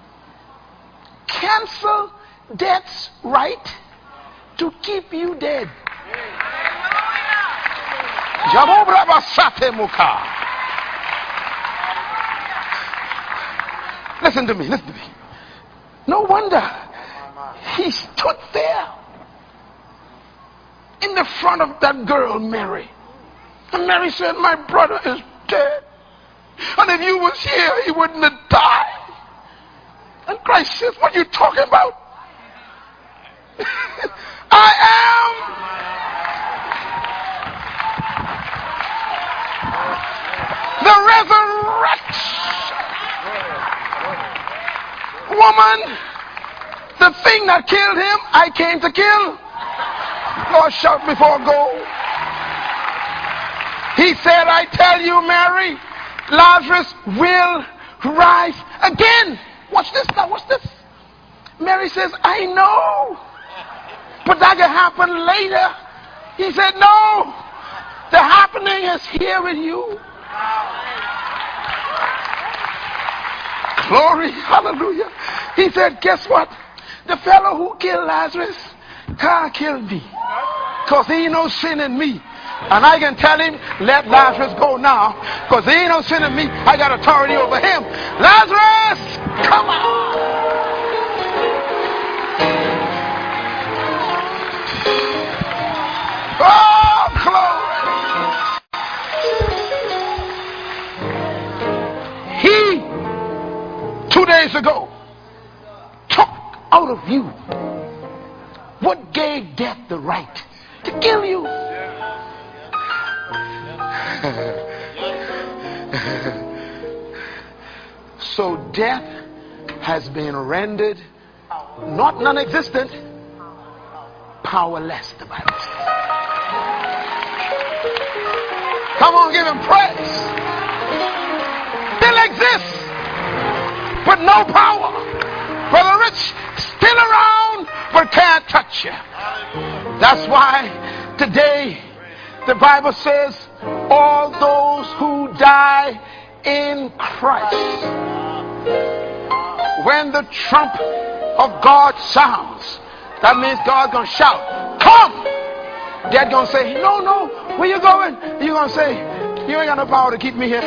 cancel death's right to keep you dead. Listen to me, listen to me. No wonder he stood there in the front of that girl, Mary. And Mary said, my brother is dead. And if you was here, he wouldn't have died. And Christ says, what are you talking about? I am the resurrection. Woman, the thing that killed him, I came to kill. Lord, shout before I go. He said, I tell you, Mary, Lazarus will rise again. Watch this now, watch this. Mary says, I know, but that can happen later. He said, no, the happening is here with you. Glory, hallelujah. He said, guess what? The fellow who killed Lazarus can't kill me, because he ain't no sin in me. And I can tell him, let Lazarus go now, because there ain't no sin in me. I got authority over him. Lazarus, come on. Oh, glory. He, two days ago, took out of you what gave death the right to kill you. So death has been rendered not non-existent, powerless, the Bible says. Come on, give him praise. Still exists, but no power. Brother Rich, still around, but can't touch you. That's why today the Bible says all those who die in Christ, when the trump of God sounds, that means God's going to shout, come! Dad going to say, no, no, where you going? You're going to say, you ain't got no power to keep me here.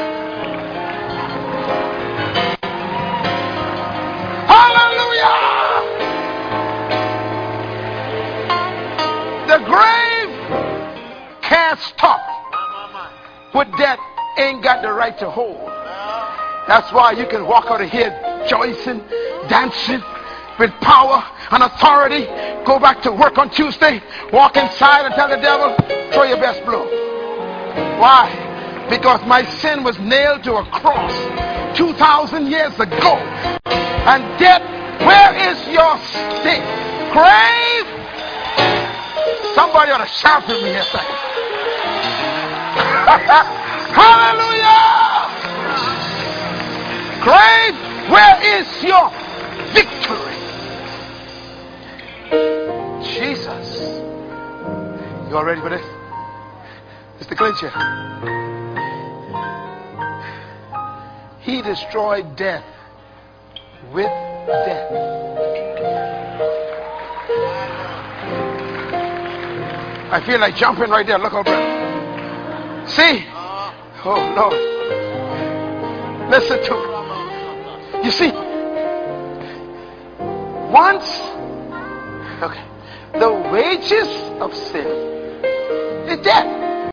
Hallelujah! The grave can't stop what death ain't got the right to hold. That's why you can walk out of here rejoicing, dancing with power and authority. Go back to work on Tuesday, walk inside and tell the devil, throw your best blow. Why? Because my sin was nailed to a cross two thousand years ago. And death, where is your sting? Grave! Somebody ought to shout with me a second. Hallelujah! Grave, where is your victory? Jesus. You all ready for this? It's the clincher. He destroyed death with death. I feel like jumping right there. Look over. See? Oh, Lord. Listen to me. You see, once, okay, the wages of sin is death.